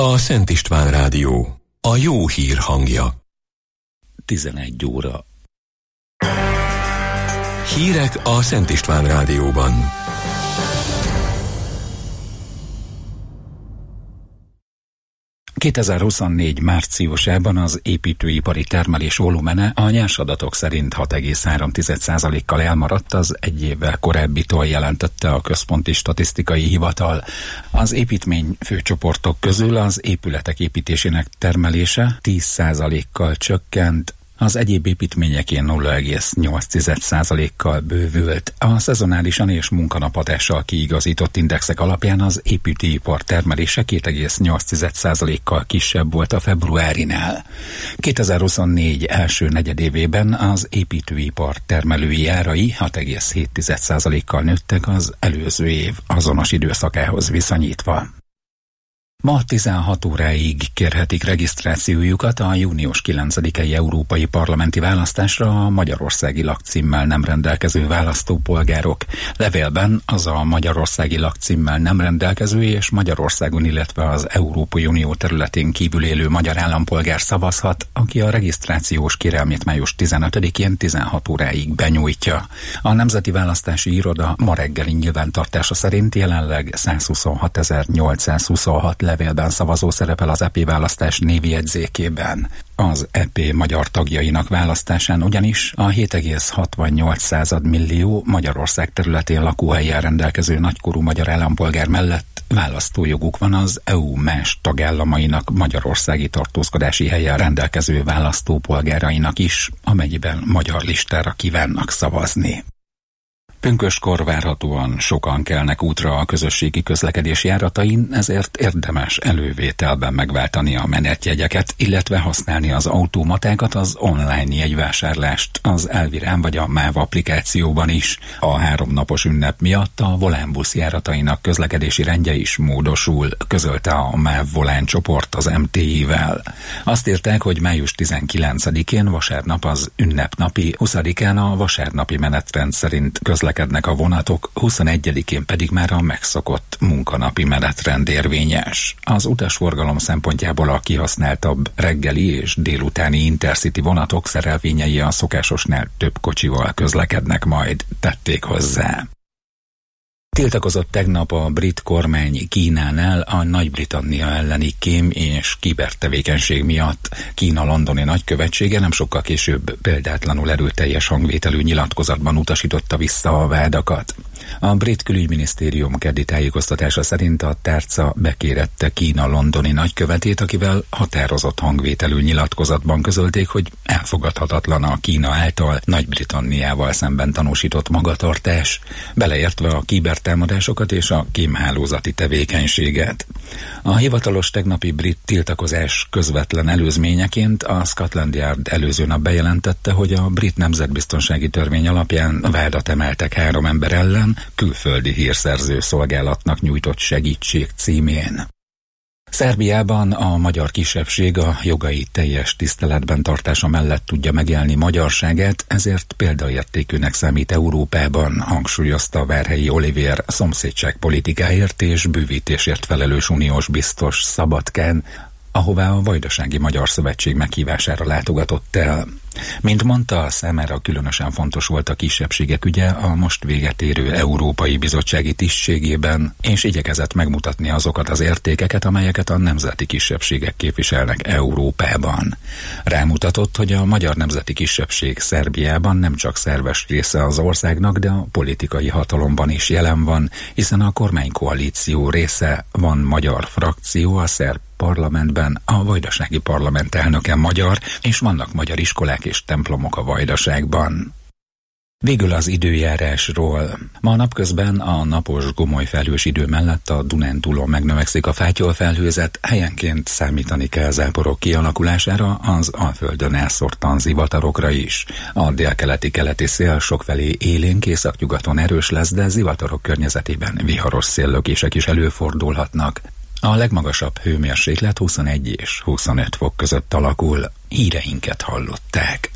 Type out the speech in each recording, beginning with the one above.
a Szent István Rádió, a jó hír hangja. 11 óra. Hírek a Szent István Rádióban. ...2024 márciusában az építőipari termelés volumene a nyers adatok szerint 6,3%-kal elmaradt az egy évvel korábbitól, jelentette a Központi Statisztikai Hivatal. Az építmény főcsoportok közül az épületek építésének termelése 10%-kal csökkent, az egyéb építményekén 0,8%-kal bővült. A szezonálisan és munkanapadással kiigazított indexek alapján az építőipar termelése 2,8%-kal kisebb volt a februárinál. 2024 első negyedévében az építőipar termelői árai 6,7%-kal nőttek az előző év azonos időszakához viszonyítva. Ma 16 óráig kérhetik regisztrációjukat a június 9-i európai parlamenti választásra a magyarországi lakcímmel nem rendelkező választópolgárok. Levélben az a magyarországi lakcímmel nem rendelkező és Magyarországon, illetve az Európai Unió területén kívül élő magyar állampolgár szavazhat, aki a regisztrációs kérelmét május 15-én 16 óráig benyújtja. A Nemzeti Választási Iroda ma reggeli nyilvántartása szerint jelenleg 126.826 levélben szavazó szerepel az EP választás névjegyzékében. Az EP magyar tagjainak választásán ugyanis a 7,68 millió Magyarország területén lakóhelyen rendelkező nagykorú magyar állampolgár mellett választójoguk van az EU más tagállamainak magyarországi tartózkodási helyen rendelkező választópolgárainak is, amennyiben magyar listára kívánnak szavazni. Pünkösdkor várhatóan sokan kelnek útra a közösségi közlekedés járatain, ezért érdemes elővételben megváltani a menetjegyeket, illetve használni az automatákat, az online jegyvásárlást, az Elvirán vagy a MÁV applikációban is. A 3 napos ünnep miatt a Volánbusz járatainak közlekedési rendje is módosul, közölte a MÁV Volán csoport az MTI-vel. Azt írták, hogy május 19-én vasárnap az ünnepnapi, 20-án a vasárnapi menetrend szerint közlekednek a vonatok, 21-én pedig már a megszokott munkanapi menetrend érvényes. Az utasforgalom szempontjából a kihasználtabb reggeli és délutáni Intercity vonatok szerelvényei a szokásosnál több kocsival közlekednek majd, tették hozzá. Tiltakozott tegnap a brit kormány Kínánál a Nagy-Britannia elleni kém és kibertevékenység miatt. Kína londoni nagykövetsége nem sokkal később példátlanul erőteljes hangvételű nyilatkozatban utasította vissza a vádakat. A brit külügyminisztérium keddi tájékoztatása szerint a tárca bekérette Kína londoni nagykövetét, akivel határozott hangvételű nyilatkozatban közölték, hogy elfogadhatatlan a Kína által Nagy-Britanniával szemben tanúsított magatartás, beleértve a kibertámadásokat és a kémhálózati tevékenységet. A hivatalos tegnapi brit tiltakozás közvetlen előzményeként a Scotland Yard előző nap bejelentette, hogy a brit nemzetbiztonsági törvény alapján vádat emeltek 3 ember ellen külföldi hírszerző szolgálatnak nyújtott segítség címén. Szerbiában a magyar kisebbség a jogai teljes tiszteletben tartása mellett tudja megélni magyarságát, ezért példaértékűnek számít Európában, hangsúlyozta Várhelyi Olivér szomszédságpolitikáért és bővítésért felelős uniós biztos Szabadkán, ahová a Vajdasági Magyar Szövetség meghívására látogatott el. Mint mondta, számára különösen fontos volt a kisebbségek ügye a most véget érő Európai Bizottsági tisztségében, és igyekezett megmutatni azokat az értékeket, amelyeket a nemzeti kisebbségek képviselnek Európában. Rámutatott, hogy a magyar nemzeti kisebbség Szerbiában nem csak szerves része az országnak, de a politikai hatalomban is jelen van, hiszen a kormánykoalíció része, van magyar frakció a szerb parlamentben, a Vajdasági Parlament elnöke magyar, és vannak magyar iskolák és templomok a Vajdaságban. Végül az időjárásról. Ma napközben a napos gomolyfelhős idő mellett a Dunántúlon megnövekszik a fátyolfelhőzet, helyenként számítani kell záporok kialakulására, az Alföldön elszórtan zivatarokra is. A délkeleti-keleti szél sokfelé élénk, északnyugaton erős lesz, de zivatarok környezetében viharos széllökések is előfordulhatnak. A legmagasabb hőmérséklet 21 és 25 fok között alakul. Híreinket hallották.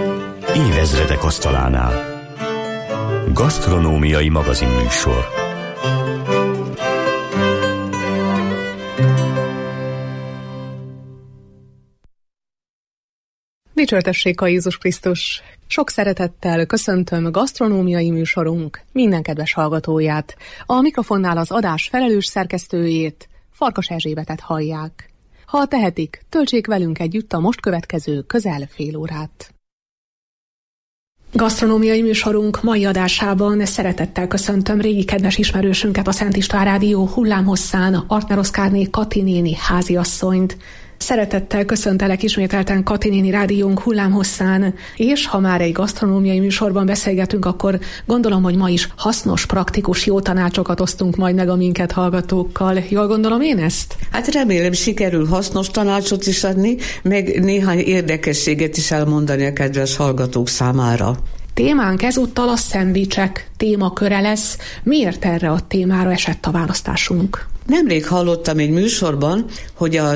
Évezredek asztalánál. Gasztronómiai magazinműsor. Dicsőtessék a Jézus Krisztus! Sok szeretettel köszöntöm gasztronómiai műsorunk minden kedves hallgatóját. A mikrofonnál az adás felelős szerkesztőjét, Farkas Erzsébetet hallják. Ha tehetik, töltsék velünk együtt a most következő közel fél órát. Gasztronómiai műsorunk mai adásában szeretettel köszöntöm régi kedves ismerősünket, a Szent István Rádió hullámhosszán, Artner Oszkárné Kati néni háziasszonyt. Szeretettel köszöntelek ismételten Kati néni rádiónk hullámhosszán, és ha már egy gasztronómiai műsorban beszélgetünk, akkor gondolom, hogy ma is hasznos, praktikus, jó tanácsokat osztunk majd meg a minket hallgatókkal. Jól gondolom én ezt? Hát remélem, sikerül hasznos tanácsot is adni, meg néhány érdekességet is elmondani a kedves hallgatók számára. Témánk ezúttal a szendvicsek témaköre lesz. Miért erre a témára esett a választásunk? Nemrég hallottam egy műsorban, hogy a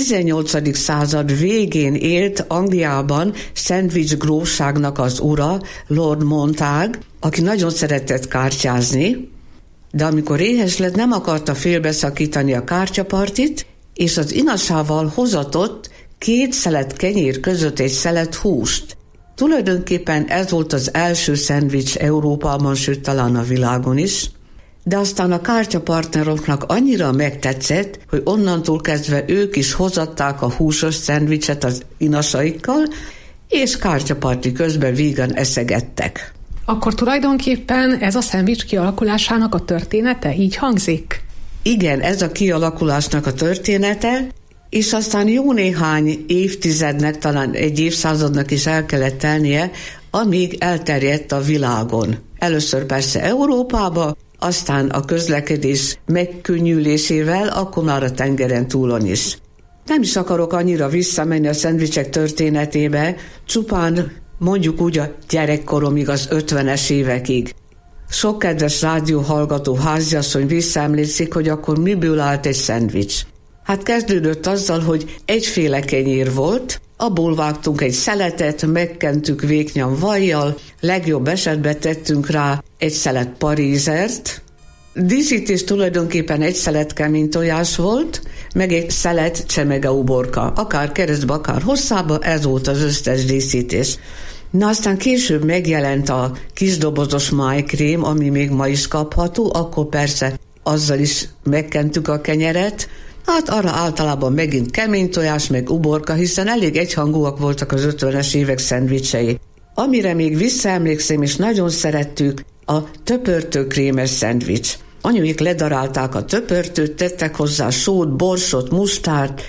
18. század végén élt Angliában szendvics grófságnak az ura, Lord Montague, aki nagyon szeretett kártyázni, de amikor éhes lett, nem akarta félbeszakítani a kártyapartit, és az inasával hozatott 2 szelet kenyér között egy szelet húst. Tulajdonképpen ez volt az első szendvics Európában, sőt talán a világon is, de aztán a kártyapartneroknak annyira megtetszett, hogy onnantól kezdve ők is hozatták a húsos szendvicset az inasaikkal, és kártyaparti közben vígan eszegettek. Akkor tulajdonképpen ez a szendvics kialakulásának a története így hangzik? Igen, ez a kialakulásnak a története, és aztán jó néhány évtizednek, talán egy évszázadnak is el kellett telnie, amíg elterjedt a világon. Először persze Európába, aztán a közlekedés megkönnyülésével, akkor már a tengeren túlon is. Nem is akarok annyira visszamenni a szendvicsek történetébe, csupán mondjuk úgy a gyerekkoromig, az 50-es évekig. Sok kedves rádióhallgató háziasszony visszaemlékszik, hogy akkor miből állt egy szendvics. Hát kezdődött azzal, hogy egyféle kenyér volt, abból vágtunk egy szeletet, megkentük vékony vajjal, legjobb esetben tettünk rá egy szelet parízert. Díszítés tulajdonképpen egy szelet kemény tojás volt, meg egy szelet csemegeuborka, akár keresztbe, akár hosszába, ez volt az összes díszítés. Na aztán később megjelent a kisdobozos májkrém, ami még ma is kapható, akkor persze azzal is megkentük a kenyeret. Hát arra általában megint kemény tojás, meg uborka, hiszen elég egyhangúak voltak az 50-es évek szendvicsei. Amire még visszaemlékszem, és nagyon szerettük, a töpörtőkrémes szendvics. Anyuik ledarálták a töpörtőt, tettek hozzá sót, borsot, mustárt,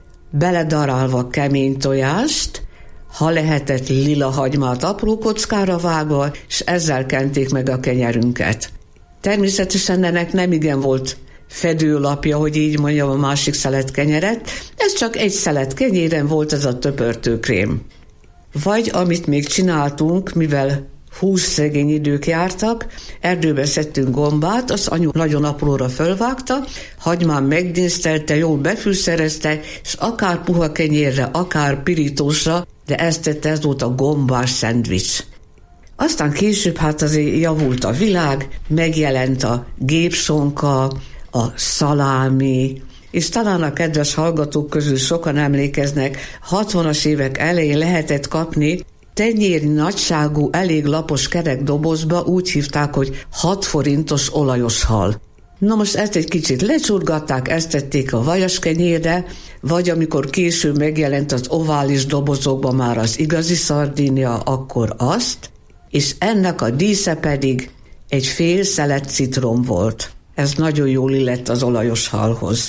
beledarálva kemény tojást, ha lehetett lila hagymát apró kockára vágva, és ezzel kenték meg a kenyerünket. Természetesen ennek nem igen volt fedőlapja, hogy így mondjam, a másik szelet kenyeret, ez csak egy szelet kenyéren volt ez a töpörtőkrém. Vagy amit még csináltunk, mivel hússzegény idők jártak, erdőbe szedtünk gombát, azt anyu nagyon apróra fölvágta, hagymán megdísztelte, jól befűszerezte, és akár puha kenyérre, akár pirítósra, de ezt tette, ez volt a gombás szendvics. Aztán később hát azért javult a világ, megjelent a gépsonka, a szalámi, és talán a kedves hallgatók közül sokan emlékeznek, 60-as évek elején lehetett kapni tenyérnyi nagyságú, elég lapos kerek dobozba, úgy hívták, hogy 6 forintos olajos hal. Na most ezt egy kicsit lecsurgatták, ezt tették a vajaskenyérre, vagy amikor később megjelent az ovális dobozokban már az igazi szardínia, akkor azt, és ennek a dísze pedig egy fél szelet citrom volt. Ez nagyon jól illett az olajos halhoz.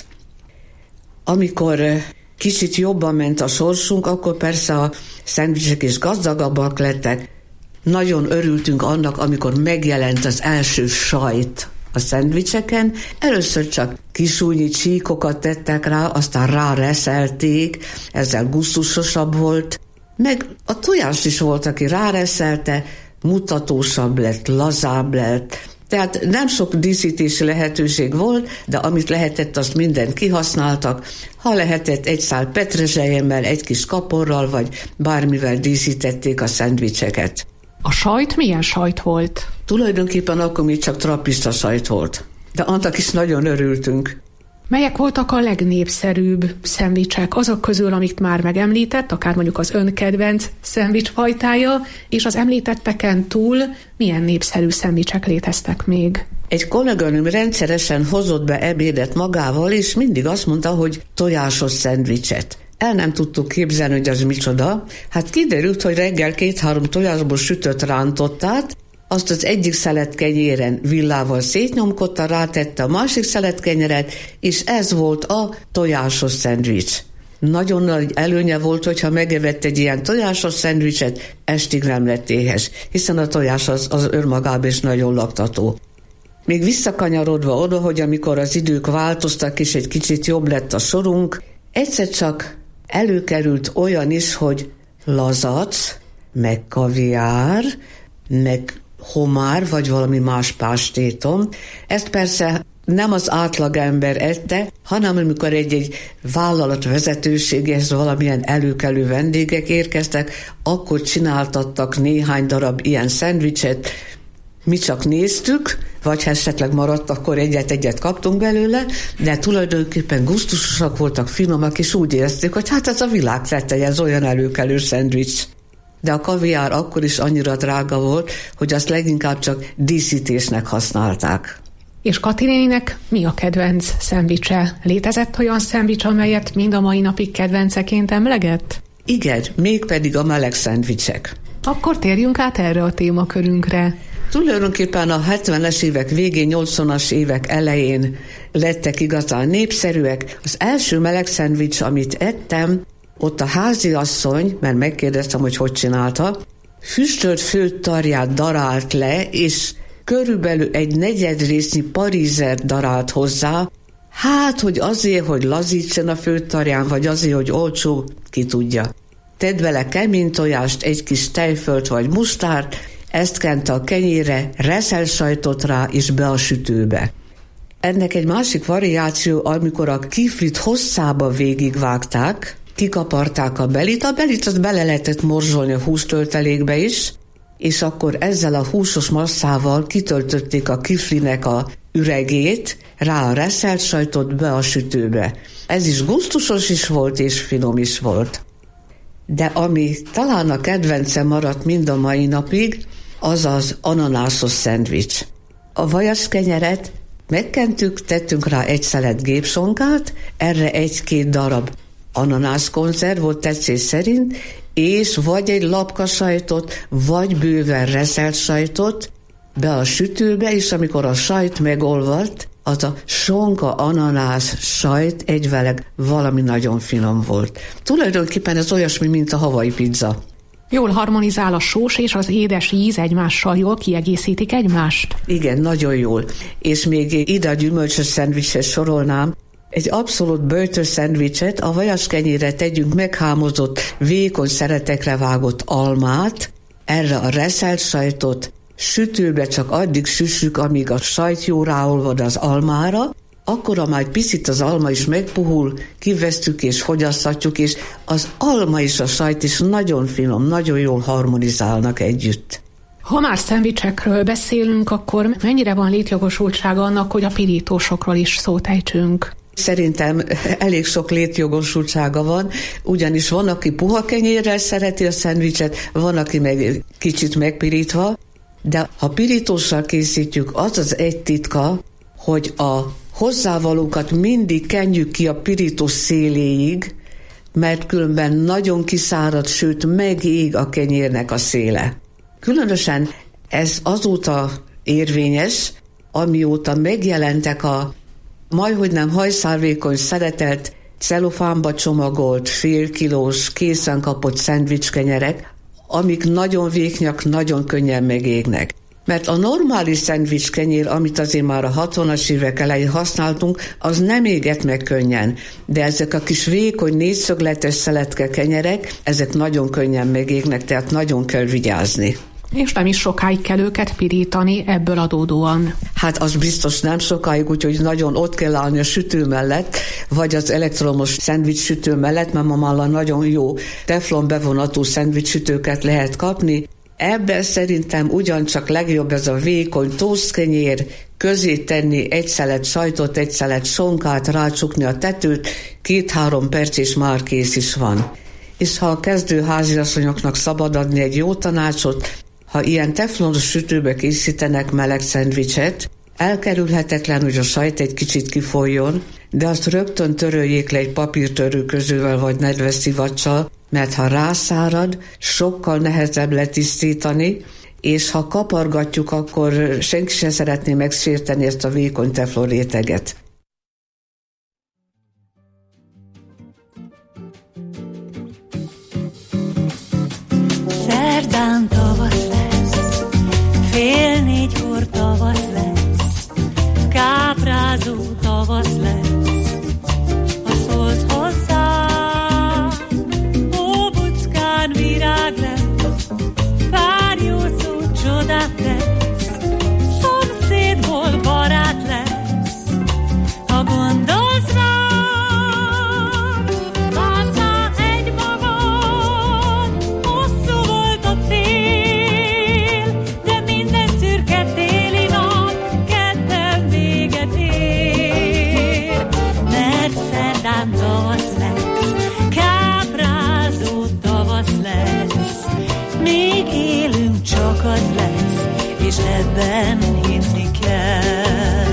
Amikor kicsit jobban ment a sorsunk, akkor persze a szendvicsek is gazdagabbak lettek. Nagyon örültünk annak, amikor megjelent az első sajt a szendvicseken. Először csak kisúnyi csíkokat tettek rá, aztán ráreszelték, ezzel gusztusosabb volt. Meg a tojás is volt, aki ráreszelte, mutatósabb lett, lazább lett. Tehát nem sok díszítési lehetőség volt, de amit lehetett, azt mindent kihasználtak. Ha lehetett, egy szál petrezselyemmel, egy kis kaporral, vagy bármivel díszítették a szendvicseket. A sajt milyen sajt volt? Tulajdonképpen akkor még csak trappista sajt volt. de annak is nagyon örültünk. Melyek voltak a legnépszerűbb szendvicsek azok közül, amit már megemlített, akár mondjuk az ön kedvenc szendvicsfajtája, és az említetteken túl milyen népszerű szendvicsek léteztek még? Egy kolléganőm rendszeresen hozott be ebédet magával, és mindig azt mondta, hogy tojásos szendvicset. El nem tudtuk képzelni, hogy az micsoda. Hát kiderült, hogy reggel 2-3 tojásból sütött rántottát, azt az egyik szelet kenyéren villával szétnyomkodta, rátette a másik szelet kenyeret, és ez volt a tojásos szendvics. Nagyon nagy előnye volt, hogyha megevett egy ilyen tojásos szendvicset, estig nem lett éhes, hiszen a tojás az önmagában is nagyon laktató. Még visszakanyarodva oda, hogy amikor az idők változtak, és egy kicsit jobb lett a sorunk, egyszer csak előkerült olyan is, hogy lazac, meg kaviár, meg homár, vagy valami más pástétom. Ezt persze nem az átlagember ette, hanem amikor egy vállalat vezetőséghez valamilyen előkelő vendégek érkeztek, akkor csináltattak néhány darab ilyen szendvicset. Mi csak néztük, vagy ha esetleg maradt, akkor egyet kaptunk belőle, de tulajdonképpen gusztusosak voltak, finomak, és úgy érezték, hogy hát ez a világ teteje, ez olyan előkelő szendvics. De a kaviár akkor is annyira drága volt, hogy azt leginkább csak díszítésnek használták. És Kati néninek mi a kedvenc szendvicse? Létezett olyan szendvics, amelyet mind a mai napig kedvenceként emleget? Igen, mégpedig a meleg szendvicsek. Akkor térjünk át erre a témakörünkre. Tulajdonképpen a 70-es évek végén, 80-as évek elején lettek igazán népszerűek. Az első meleg szendvics, amit ettem, ott a háziasszony, mert megkérdeztem, hogy csinálta, füstölt főtt tarját darált le, és körülbelül egy negyedrésznyi parízer darált hozzá, hát, hogy azért, hogy lazítsen a főtt tarján, vagy azért, hogy olcsó, ki tudja. Tedd bele kemény tojást, egy kis tejfölt vagy mustárt, ezt kente a kenyére, reszelsajtot rá, és be a sütőbe. Ennek egy másik variáció, amikor a kiflit hosszába végigvágták, kikaparták a belit azt bele lehetett morzsolni a hústöltelékbe is, és akkor ezzel a húsos masszával kitöltötték a kiflinek a üregét, rá a reszelt sajtot, be a sütőbe. Ez is gusztusos is volt, és finom is volt. De ami talán a kedvencem maradt mind a mai napig, az az ananászos szendvics. A vajaskenyeret megkentük, tettünk rá egy szelet gépsonkát, erre 1-2 darab ananászkonzerv tetszés szerint, és vagy egy lapka sajtot, vagy bőven reszelt sajtot be a sütőbe, és amikor a sajt megolvadt, az a sonka ananász sajt egyveleg valami nagyon finom volt. Tulajdonképpen ez olyasmi, mint a havai pizza. Jól harmonizál a sós és az édes íz egymással, jól kiegészítik egymást? Igen, nagyon jól. És még ide a gyümölcsös szendvicshez sorolnám, egy abszolút böjtös szendvicset, a vajaskenyérre tegyünk meghámozott, vékony szeretekre vágott almát, erre a reszelt sajtot, sütőbe csak addig süssük, amíg a sajt jó ráolvad az almára, akkor, ha már picit az alma is megpuhul, kivesztük és fogyasztatjuk, és az alma és a sajt is nagyon finom, nagyon jól harmonizálnak együtt. Ha már szendvicsekről beszélünk, akkor mennyire van létjogosultsága annak, hogy a pirítósokról is szót ejtsünk? Szerintem elég sok létjogosultsága van, ugyanis van, aki puha kenyérrel szereti a szendvicset, van, aki meg kicsit megpirítva, de ha pirítóssal készítjük, az az egy titka, hogy a hozzávalókat mindig kenjük ki a pirítós széléig, mert különben nagyon kiszárad, sőt megég a kenyérnek a széle. Különösen ez azóta érvényes, amióta megjelentek a majdhogy hajszálvékony szeretelt, celofánba csomagolt, félkilós, készen kapott szendvicskenyerek, amik nagyon vékonyak, nagyon könnyen megégnek. Mert a normális szendvicskenyér, amit azért már a 60-as évek elején használtunk, az nem égett meg könnyen. De ezek a kis vékony, négyszögletes szeletke kenyerek, ezek nagyon könnyen megégnek, tehát nagyon kell vigyázni. És nem is sokáig kell őket pirítani ebből adódóan. Hát az biztos nem sokáig, úgyhogy nagyon ott kell állni a sütő mellett, vagy az elektromos szendvics sütő mellett, mert ma már nagyon jó teflon bevonatú szendvics sütőket lehet kapni. Ebben szerintem ugyancsak legjobb ez a vékony tósztkenyér, közé tenni egy szelet sajtot, egy szelet sonkát, rácsukni a tetőt, 2-3 perc és már kész is van. És ha a kezdő háziasszonyoknak szabad adni egy jó tanácsot, ha ilyen teflonos sütőbe készítenek meleg szendvicset, elkerülhetetlen, hogy a sajt egy kicsit kifolyjon, de azt rögtön töröljék le egy papírtörőközővel vagy nedves szivacsal, mert ha rászárad, sokkal nehezebb letisztítani, és ha kapargatjuk, akkor senki sem szeretné megsérteni ezt a vékony teflon réteget. Szerdán tavasz lesz, 3:30 tavasz lesz, káprázó tavasz lesz, ha szólsz hozzá, óbuckán virág lesz, pár jó szó csodát tesz, szomszédból barát lesz, ha gondolsz rá. Csak az lesz, és ebben hinni kell.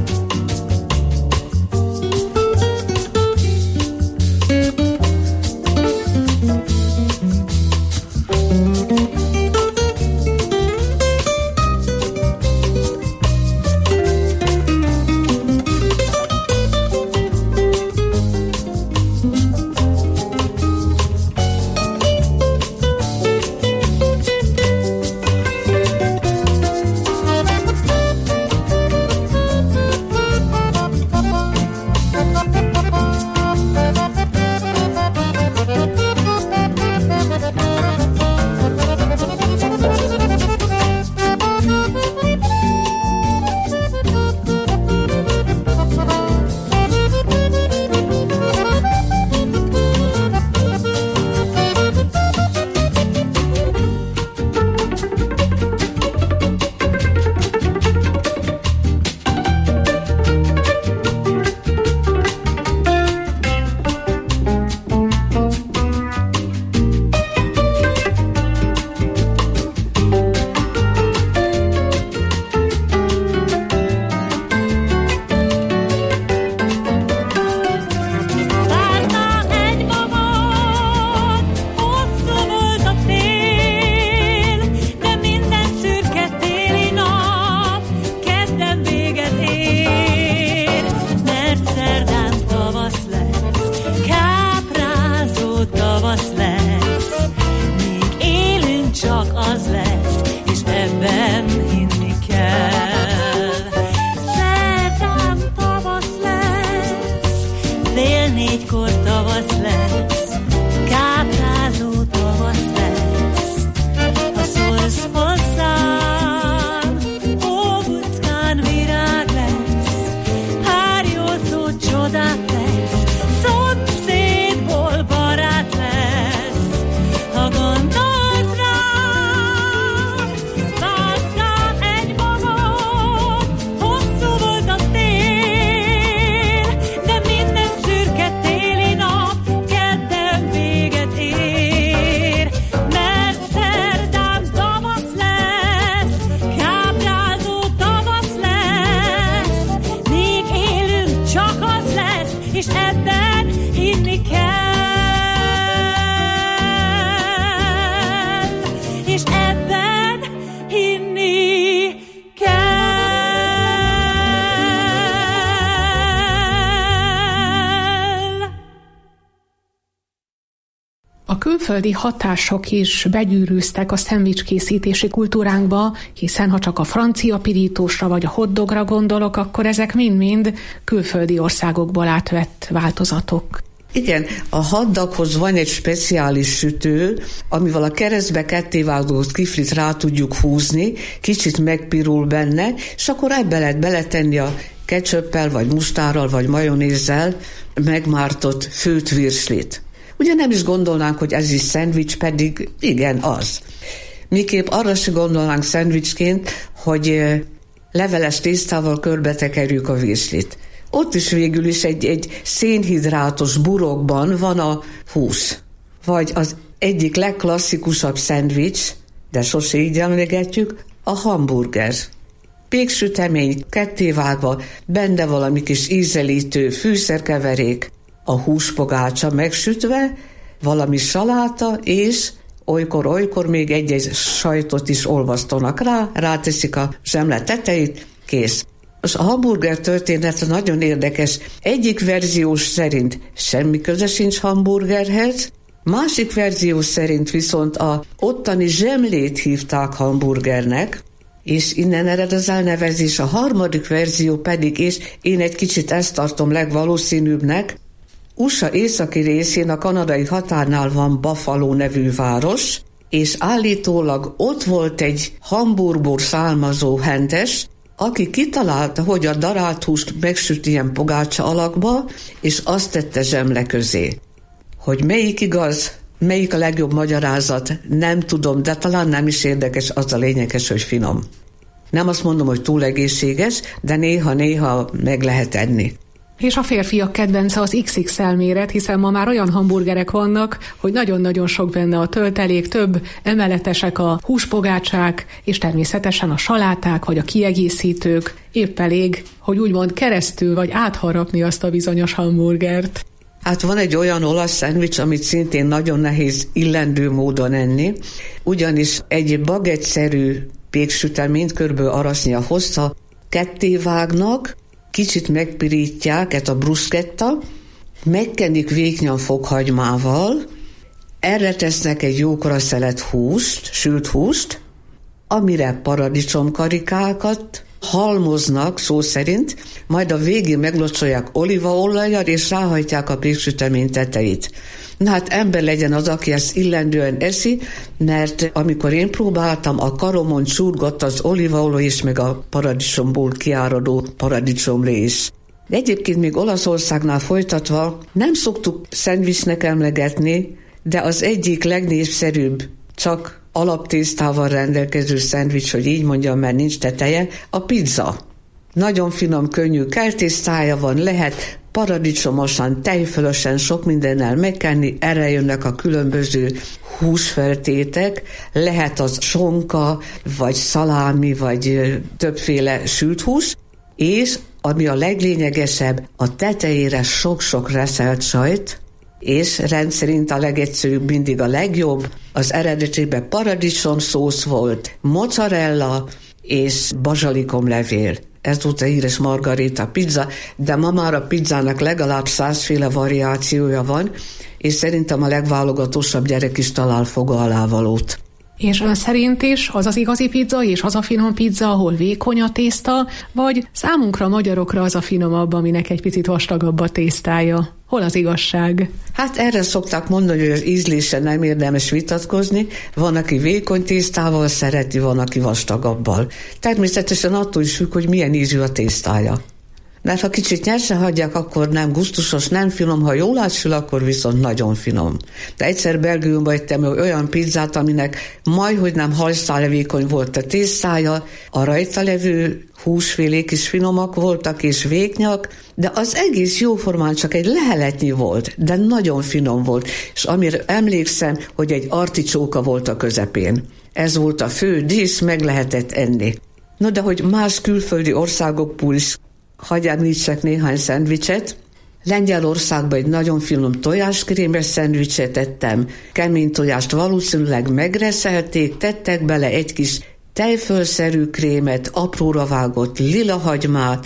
külföldi hatások is begyűrűztek a szendvicskészítési kultúránkba, hiszen ha csak a francia pirítósra vagy a hotdogra gondolok, akkor ezek mind-mind külföldi országokból átvett változatok. Igen, a hotdoghoz van egy speciális sütő, amivel a keresztbe kettévágott kiflit rá tudjuk húzni, kicsit megpirul benne, és akkor ebbe lehet beletenni a ketchuppel, vagy mustárral, vagy majonézzel megmártott főtt virslit. Ugye nem is gondolnánk, hogy ez is szendvics, pedig igen, az. Miképp arra se gondolnánk szendvicsként, hogy leveles tésztával körbetekerjük a virslit. Ott is végül is egy szénhidrátos burokban van a hús. Vagy az egyik legklasszikusabb szendvics, de sose így emlegetjük, a hamburger. Péksütemény, kettévágva, benne valami kis ízelítő fűszerkeverék, a húspogácsa megsütve, valami saláta, és olykor még egy sajtot is olvasztanak ráteszik a zsemle tetejét, kész. És a hamburger története nagyon érdekes. Egyik verziós szerint semmi köze sincs hamburgerhez, másik verzió szerint viszont a ottani zsemlét hívták hamburgernek, és innen ered az elnevezés. A harmadik verzió pedig, és én egy kicsit ezt tartom legvalószínűbbnek, USA északi részén a kanadai határnál van Buffalo nevű város, és állítólag ott volt egy Hamburgból származó hentes, aki kitalálta, hogy a darált húst megsüt ilyen pogácsa alakba, és azt tette zsemle közé. Hogy melyik igaz, melyik a legjobb magyarázat, nem tudom, de talán nem is érdekes, az a lényeges, hogy finom. Nem azt mondom, hogy túl egészséges, de néha-néha meg lehet enni. És a férfiak kedvence az XXL méret, hiszen ma már olyan hamburgerek vannak, hogy nagyon-nagyon sok benne a töltelék, több emeletesek a húspogácsák, és természetesen a saláták vagy a kiegészítők. Épp elég, hogy úgymond keresztül vagy átharapni azt a bizonyos hamburgert. Hát van egy olyan olasz szendvics, amit szintén nagyon nehéz illendő módon enni, ugyanis egy bagettszerű péksüteményt körülbelül arasznyia hossza ketté vágnak, kicsit megpirítják, ez a bruschetta, megkenik vékony fokhagymával, erre tesznek egy jókora szelet húst, sült húst, amire paradicsomkarikákat halmoznak szó szerint, majd a végén meglocsolják olívaolajjal, és ráhajtják a péksütemény tetejét. Na hát ember legyen az, aki ezt illendően eszi, mert amikor én próbáltam, a karomon csurgott az olívaolaj is, meg a paradicsomból kiáradó paradicsomrés. Egyébként még Olaszországnál folytatva nem szoktuk szendvicsnek emlegetni, de az egyik legnépszerűbb, csak alaptésztával rendelkező szendvics, hogy így mondjam, mert nincs teteje, a pizza. Nagyon finom, könnyű keltésztája van, lehet paradicsomosan, tejfölösen, sok mindennel megkenni, erre jönnek a különböző húsfeltétek, lehet az sonka, vagy szalámi, vagy többféle sült hús, és ami a leglényegesebb, a tetejére sok-sok reszelt sajt, és rendszerint a legegyszerűbb, mindig a legjobb, az eredetiben paradicsomszósz volt, mozzarella és bazsalikomlevél. Ez volt a híres margarita pizza, de ma már a pizzának legalább 100 féle variációja van, és szerintem a legválogatósabb gyerek is talál foga alávalót. És ön szerint is az az igazi pizza, és az a finom pizza, ahol vékony a tészta, vagy számunkra, magyarokra az a finomabb, aminek egy picit vastagabb a tésztája? Hol az igazság? Hát erre szokták mondani, hogy az ízlésen nem érdemes vitatkozni. Van, aki vékony tésztával szereti, van, aki vastagabbal. Természetesen attól is függ, hogy milyen ízű a tésztája. Mert ha kicsit nyersen hagyják, akkor nem gusztusos, nem finom, ha jól átsül, akkor viszont nagyon finom. De egyszer Belgiumban ettem olyan pizzát, aminek majdhogy nem hajszál vékony volt a tésztája, a rajta levő húsfélék is finomak voltak és vékonyak, de az egész jóformán csak egy leheletnyi volt, de nagyon finom volt, és amire emlékszem, hogy egy articsóka volt a közepén. Ez volt a fő dísz, meg lehetett enni. No, de hogy más külföldi országokból is hadd említsek néhány szendvicset. Lengyelországban egy nagyon finom tojáskrémes szendvicset ettem. Kemény tojást valószínűleg megreszelték, tettek bele egy kis tejfölszerű krémet, apróra vágott lilahagymát,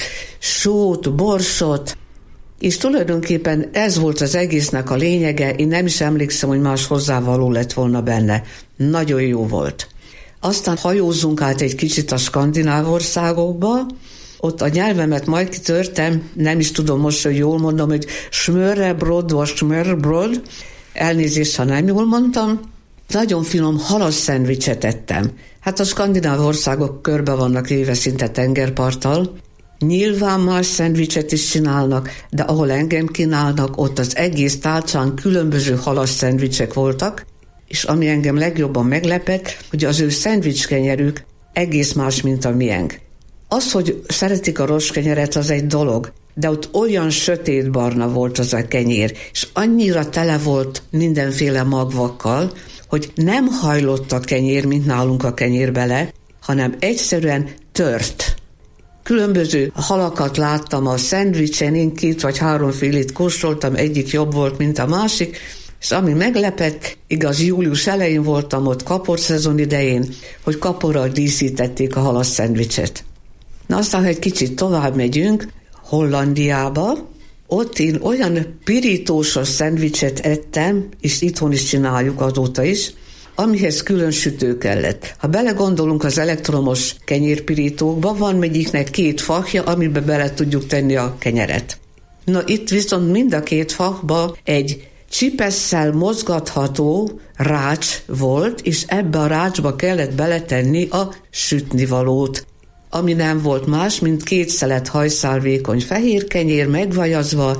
sót, borsot, és tulajdonképpen ez volt az egésznek a lényege, én nem is emlékszem, hogy más hozzávaló lett volna benne. Nagyon jó volt. Aztán hajózzunk át egy kicsit a skandináv országokba, ott a nyelvemet majd kitörtem, nem is tudom most, hogy jól mondom, hogy smörrebrod vagy smörbrod, elnézést, ha nem jól mondtam, nagyon finom halas szendvicset ettem. Hát a skandináv országok körbe vannak véve szinte tengerparttal, nyilván más szendvicset is csinálnak, de ahol engem kínálnak, ott az egész tálcán különböző halas szendvicsek voltak, és ami engem legjobban meglepett, hogy az ő szendvicskenyerük egész más, mint a miénk. Az, hogy szeretik a rostkenyeret, az egy dolog, de ott olyan sötétbarna volt az a kenyér, és annyira tele volt mindenféle magvakkal, hogy nem hajlott a kenyér, mint nálunk a kenyér bele, hanem egyszerűen tört. Különböző halakat láttam a szendvicsen, én 2 vagy 3 félit kóstoltam, egyik jobb volt, mint a másik, és ami meglepett, igaz, július elején voltam ott kaporszezon idején, hogy kaporral díszítették a halas szendvicset. Na aztán, ha egy kicsit tovább megyünk, Hollandiába, ott én olyan pirítósos szendvicset ettem, és itthon is csináljuk azóta is, amihez külön sütő kellett. Ha belegondolunk az elektromos kenyérpirítókba, van egyiknek 2 fakja, amiben bele tudjuk tenni a kenyeret. Na itt viszont mind a 2 fakba egy csipesszel mozgatható rács volt, és ebbe a rácsba kellett beletenni a sütnivalót, ami nem volt más, mint 2 szelet hajszál vékony fehér kenyér megvajazva,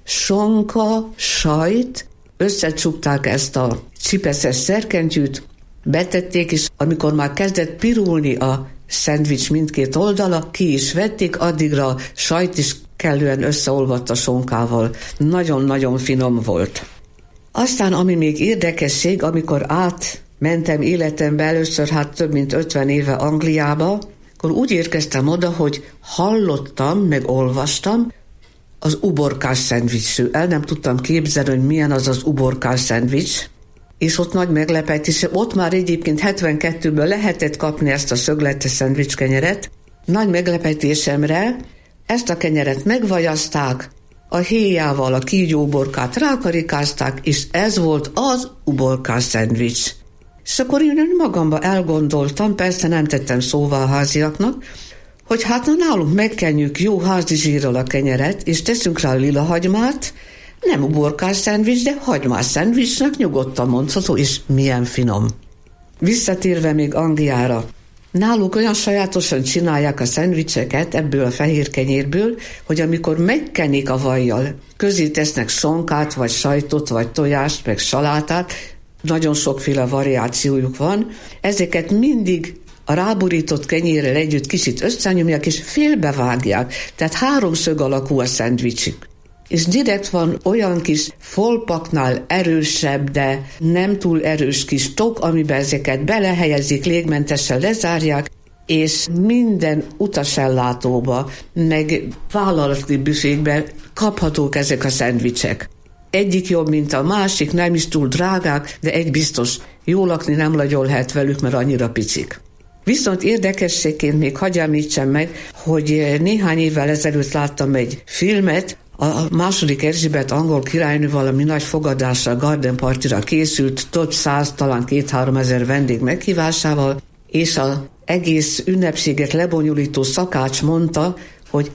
sonka, sajt, összecsukták ezt a csipeszes szerkentyűt, betették, és amikor már kezdett pirulni a szendvics mindkét oldala, ki is vették, addigra sajt is kellően összeolvadt a sonkával. Nagyon-nagyon finom volt. Aztán, ami még érdekesség, amikor átmentem életembe először, több mint 50 éve Angliába, akkor úgy érkeztem oda, hogy hallottam, meg olvastam az uborkás szendvicsről. El nem tudtam képzelni, hogy milyen az uborkás szendvics, és ott nagy meglepetés, ott már egyébként 72-ből lehetett kapni ezt a szögletes szendvicskenyeret. Nagy meglepetésemre ezt a kenyeret megvajazták, a héjával a kígyóuborkát rákarikázták, és ez volt az uborkás szendvics. És akkor én magamba elgondoltam, persze nem tettem szóvá a háziaknak, hogy nálunk megkenjük jó házi zsírral a kenyeret, és teszünk rá lilahagymát, nem uborkás szendvics, de hagymás szendvicsnek nyugodtan mondható, és milyen finom. Visszatérve még Angliára, náluk olyan sajátosan csinálják a szendvicseket ebből a fehér kenyérből, hogy amikor megkenik a vajjal, közé tesznek sonkát, vagy sajtot, vagy tojást, meg salátát, nagyon sokféle variációjuk van, ezeket mindig a ráborított kenyérrel együtt kicsit összenyomják, és félbevágják, tehát 3 szög alakú a szendvicsük. És direkt van olyan kis folpaknál erősebb, de nem túl erős kis tok, amiben ezeket belehelyezik, légmentesen lezárják, és minden utasellátóba, meg vállalati büfékben kaphatók ezek a szendvicsek. Egyik jobb, mint a másik, nem is túl drágák, de egy biztos, jól lakni nem nagyon lehet velük, mert annyira picsik. Viszont érdekességként még hadd említsem meg, hogy néhány évvel ezelőtt láttam egy filmet, a II. Erzsébet angol királynő valami nagy fogadásra, garden partyra készült, több 100, talán 2-3 ezer vendég meghívásával, és az egész ünnepséget lebonyolító szakács mondta, hogy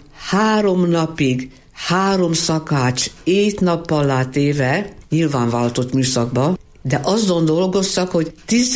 3 napig 3 szakács éjt-nappal látéve, nyilván váltott műszakba, de azon dolgoztak, hogy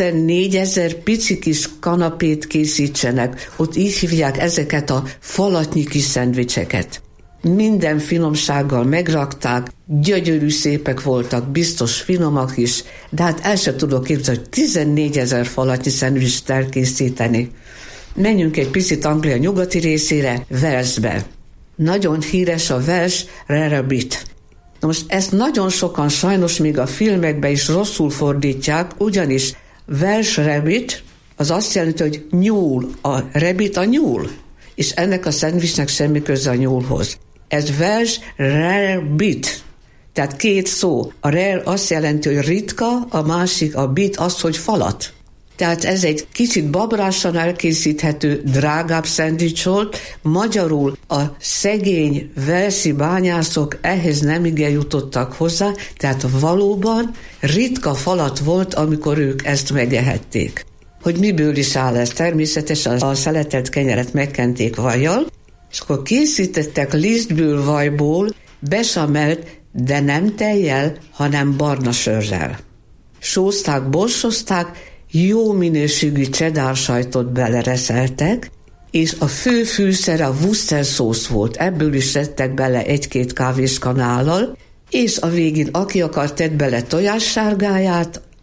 14 000 pici kis kanapét készítsenek. Ott így hívják ezeket a falatnyi kis szendvicseket. Minden finomsággal megrakták, gyönyörű szépek voltak, biztos finomak is, de hát el sem tudok képzelni, hogy 14 000 falatnyi szendvicset elkészíteni. Menjünk egy picit Anglia nyugati részére, Walesbe. Nagyon híres a Welsh rarebit. Na most ezt nagyon sokan sajnos még a filmekben is rosszul fordítják, ugyanis Welsh rabbit az azt jelenti, hogy nyúl, a rabbit a nyúl, és ennek a szendvicsnek semmi köze a nyúlhoz. Ez Welsh rarebit, tehát 2 szó. A rare azt jelenti, hogy ritka, a másik a bit az, hogy falat. Tehát ez egy kicsit babrásan elkészíthető, drágább szendvics volt. Magyarul a szegény walesi bányászok ehhez nem igen jutottak hozzá, tehát valóban ritka falat volt, amikor ők ezt megehették. Hogy miből is áll ez? Természetesen a szeletelt kenyeret megkenték vajjal, és akkor készítettek lisztből, vajból besamelt, de nem tejjel, hanem barna sörrel. Sózták, borsozták, jó minőségű cheddar sajtot belereszeltek, és a fő fűszer a Worcester szósz volt, ebből is tettek bele 1-2 kávés kanállal, és a végén aki akar tett bele tojássárgáját,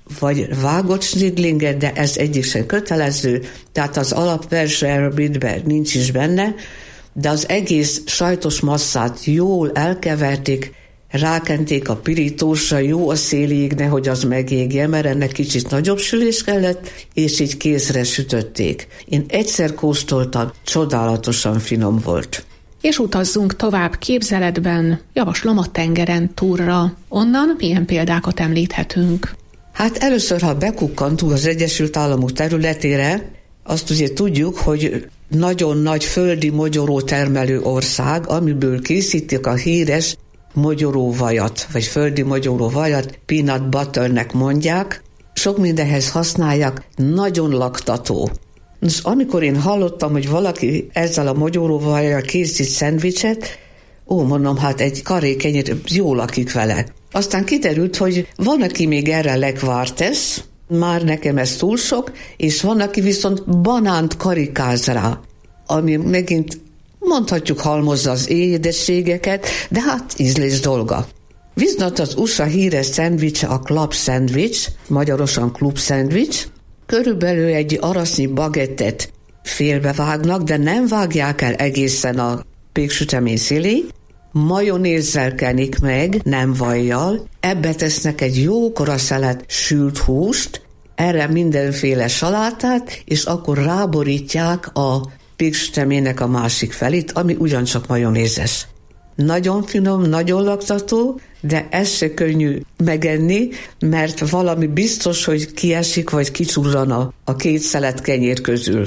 vagy vágott snidlinget, de ez egyik sem kötelező, tehát az alapverső Arrowbitben nincs is benne, de az egész sajtos masszát jól elkeverték, rákenték a pirítósra, jó a szélig, nehogy az megégje, mert ennek kicsit nagyobb sülés kellett, és így kézre sütötték. Én egyszer kóstoltam, csodálatosan finom volt. És utazzunk tovább képzeletben, javaslom a tengeren túlra. Onnan milyen példákat említhetünk? Hát először, ha bekukkantunk az Egyesült Államok területére, azt ugye tudjuk, hogy nagyon nagy földi mogyoró termelő ország, amiből készítik a híres mogyoróvajat, vagy földi mogyoróvajat, peanut butternek mondják. Sok mindenhez használják, nagyon laktató. Most amikor én hallottam, hogy valaki ezzel a mogyoróvajjal készít szendvicset, mondom, hát egy karé kenyér jól lakik vele. Aztán kiderült, hogy van, aki még erre lekvárt tesz, már nekem ez túl sok, és van, aki viszont banánt karikáz rá, ami megint mondhatjuk halmozza az édességeket, de hát ízlés dolga. Viszont az USA híres szendvicse a club szendvics, magyarosan klub szendvics, körülbelül egy arasznyi bagettet félbevágnak, de nem vágják el egészen a péksütemény széléig, majonézzel kenik meg, nem vajjal, ebbe tesznek egy jókora szelet sült húst, erre mindenféle salátát, és akkor ráborítják a péksüteménynek a másik felét, ami ugyancsak majonézes. Nagyon finom, nagyon laktató, de ez se könnyű megenni, mert valami biztos, hogy kiesik, vagy kicsurran a két szelet kenyér közül.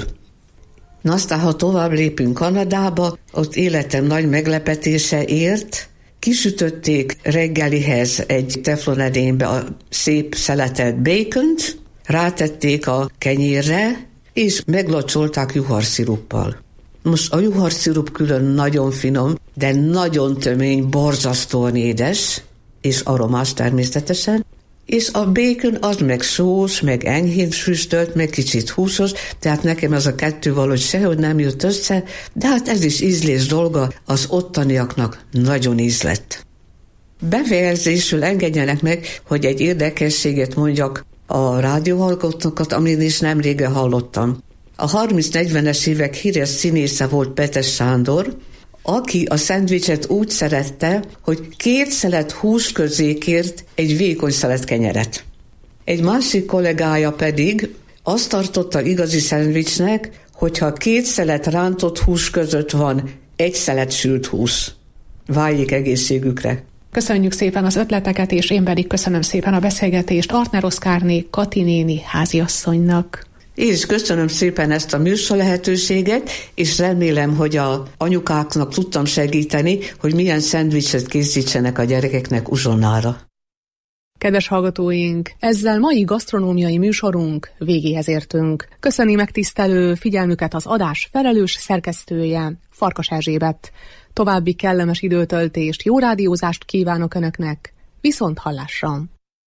Na aztán, ha tovább lépünk Kanadába, ott életem nagy meglepetése ért, kisütötték reggelihez egy teflonedénybe a szép szeletelt bacont, rátették a kenyérre, és meglocsolták juharsziruppal. Most a juharszirup külön nagyon finom, de nagyon tömény, borzasztóan édes, és aromás természetesen, és a bacon az meg sós, meg enyhén füstölt, meg kicsit húsos, tehát nekem ez a kettő valahogy sehogy nem jött össze, de hát ez is ízlés dolga, az ottaniaknak nagyon ízlett. Befejezésül engedjenek meg, hogy egy érdekességet mondjak a rádióhallgatókat, amit is nem régen hallottam. A 30-40-es évek híres színésze volt Petes Sándor, aki a szendvicset úgy szerette, hogy 2 szelet hús közé kért egy vékony szelet kenyeret. Egy másik kollégája pedig azt tartotta igazi szendvicsnek, hogyha 2 szelet rántott hús között van 1 szelet sült hús. Váljék egészségükre! Köszönjük szépen az ötleteket, és én pedig köszönöm szépen a beszélgetést Artner Oszkárné Kati néni háziasszonynak. Én is köszönöm szépen ezt a műsor lehetőséget, és remélem, hogy a anyukáknak tudtam segíteni, hogy milyen szendvicset készítsenek a gyerekeknek uzsonnára. Kedves hallgatóink, ezzel mai gasztronómiai műsorunk végéhez értünk. Köszöni megtisztelő figyelmüket az adás felelős szerkesztője, Farkas Erzsébet. További kellemes időtöltést, jó rádiózást kívánok Önöknek, viszont hallásra!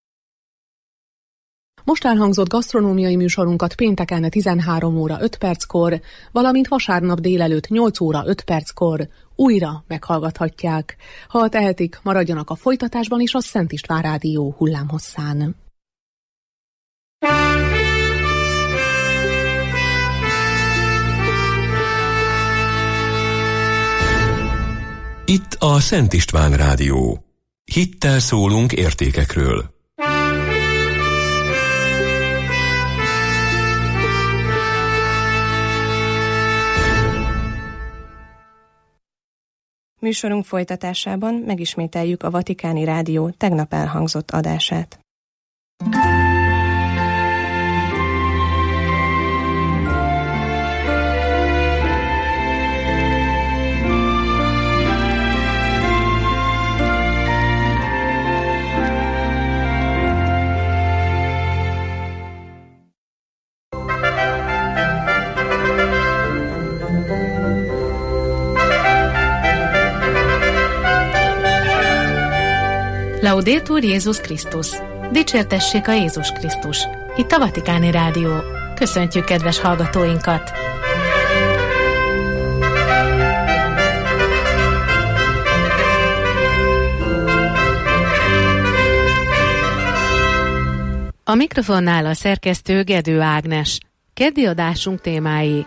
Most elhangzott gasztronómiai műsorunkat pénteken 13 óra 5 perckor, valamint vasárnap délelőtt 8 óra 5 perckor újra meghallgathatják. Ha tehetik, maradjanak a folytatásban is a Szent István Rádió hullámhosszán. Itt a Szent István Rádió. Hittel szólunk értékekről. Műsorunk folytatásában megismételjük a Vatikáni Rádió tegnap elhangzott adását. Laudetur Jézus Krisztus! Dicsértessék a Jézus Krisztus! Itt a Vatikáni Rádió. Köszöntjük kedves hallgatóinkat! A mikrofonnál a szerkesztő Gedő Ágnes. Keddi adásunk témái.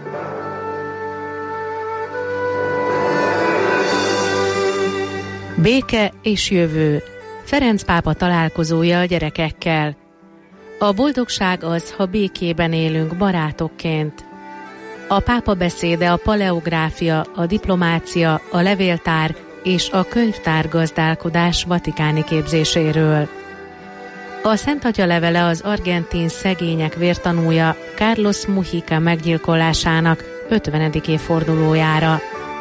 Béke és jövő. Ferenc pápa találkozója a gyerekekkel. A boldogság az, ha békében élünk barátokként. A pápa beszéde a paleográfia, a diplomácia, a levéltár és a könyvtárgazdálkodás vatikáni képzéséről. A Szent Atya levele az argentin szegények vértanúja Carlos Mujica meggyilkolásának 50. évfordulójára.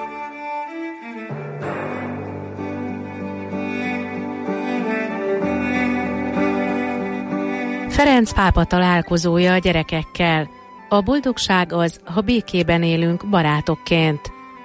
Ferenc pápa találkozója a gyerekekkel. A boldogság az, ha békében élünk barátokként.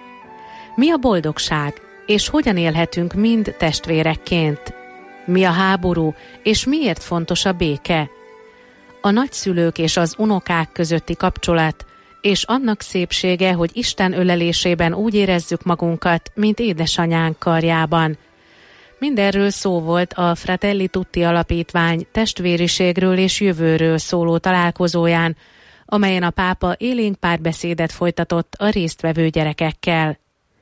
Mi a boldogság, és hogyan élhetünk mind testvérekként? Mi a háború, és miért fontos a béke? A nagyszülők és az unokák közötti kapcsolat, és annak szépsége, hogy Isten ölelésében úgy érezzük magunkat, mint édesanyánk karjában. Mindenről szó volt a Fratelli Tutti alapítvány testvériségről és jövőről szóló találkozóján, amelyen a pápa élénk párbeszédet folytatott a résztvevő gyerekekkel.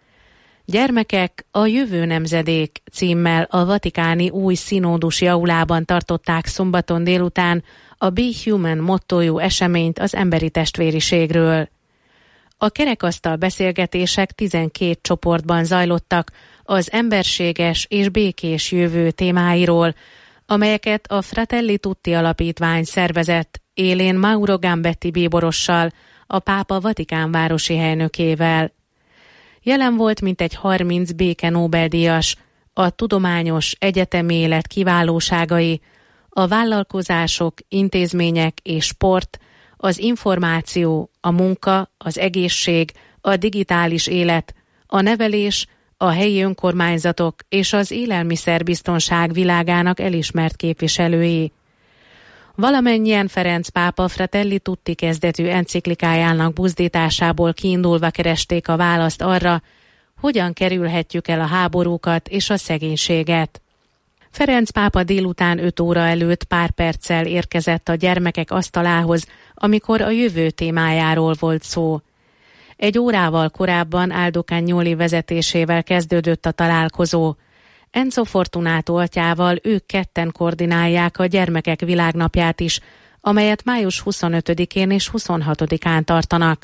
Gyermekek, a jövő nemzedék címmel a vatikáni új színódusi aulában tartották szombaton délután a Be Human mottójú eseményt az emberi testvériségről. A kerekasztal beszélgetések 12 csoportban zajlottak az emberséges és békés jövő témáiról, amelyeket a Fratelli Tutti alapítvány szervezett élén Mauro Gambetti bíborossal, a pápa Vatikán városi helynökével. Jelen volt mintegy 30 béke Nobel-díjas, a tudományos egyetemi élet kiválóságai, a vállalkozások, intézmények és sport, az információ, a munka, az egészség, a digitális élet, a nevelés, a helyi önkormányzatok és az élelmiszerbiztonság világának elismert képviselői. Valamennyien Ferenc pápa Fratelli Tutti kezdetű enciklikájának buzdításából kiindulva keresték a választ arra, hogyan kerülhetjük el a háborúkat és a szegénységet. Ferenc pápa délután 5 óra előtt pár perccel érkezett a gyermekek asztalához, amikor a jövő témájáról volt szó. 1 órával korábban Aldo Cagnoli vezetésével kezdődött a találkozó. Enzo Fortunato atyával ők ketten koordinálják a Gyermekek Világnapját is, amelyet május 25-én és 26-án tartanak.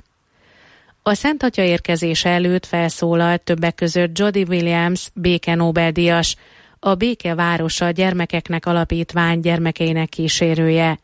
A Szent Atya érkezése előtt felszólalt többek között Jody Williams, béke Nobel-díjas, a Béke Városa gyermekeknek alapítvány gyermekeinek kísérője.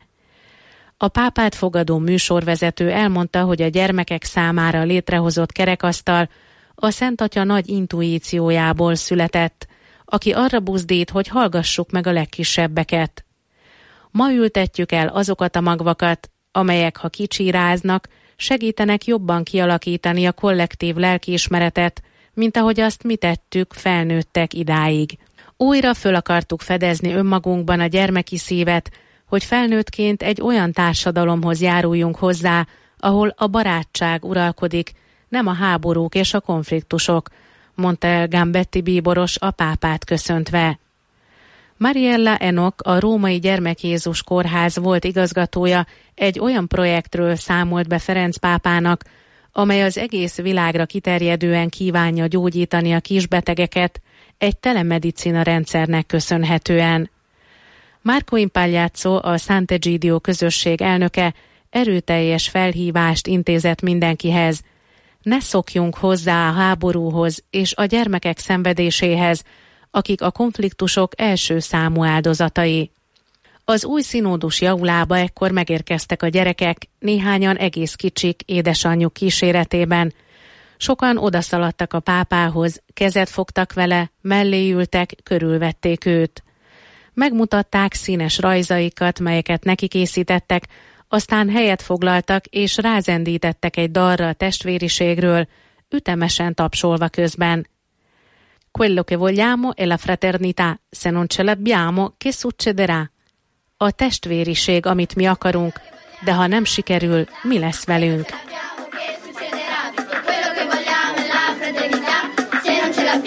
A pápát fogadó műsorvezető elmondta, hogy a gyermekek számára létrehozott kerekasztal a Szent Atya nagy intuíciójából született, aki arra buzdít, hogy hallgassuk meg a legkisebbeket. Ma ültetjük el azokat a magvakat, amelyek, ha kicsíráznak, segítenek jobban kialakítani a kollektív lelkiismeretet, mint ahogy azt mi tettük felnőttek idáig. Újra föl akartuk fedezni önmagunkban a gyermeki szívet, hogy felnőttként egy olyan társadalomhoz járuljunk hozzá, ahol a barátság uralkodik, nem a háborúk és a konfliktusok, mondta el Gambetti bíboros a pápát köszöntve. Mariella Enoch, a Római Gyermek-Jézus Kórház volt igazgatója, egy olyan projektről számolt be Ferenc pápának, amely az egész világra kiterjedően kívánja gyógyítani a kisbetegeket egy telemedicina rendszernek köszönhetően. Marco Impagliazzo, a Sant'Egidio közösség elnöke erőteljes felhívást intézett mindenkihez. Ne szokjunk hozzá a háborúhoz és a gyermekek szenvedéséhez, akik a konfliktusok első számú áldozatai. Az új színódusi aulába ekkor megérkeztek a gyerekek, néhányan egész kicsik édesanyjuk kíséretében. Sokan odaszaladtak a pápához, kezet fogtak vele, mellé ültek, körülvették őt. Megmutatták színes rajzaikat, melyeket neki készítettek, aztán helyet foglaltak és rázendítettek egy dalra a testvériségről, ütemesen tapsolva közben. Quello che vogliamo è la fraternità, se non ce l'abbiamo, che succederà? A testvériség, amit mi akarunk, de ha nem sikerül, mi lesz velünk?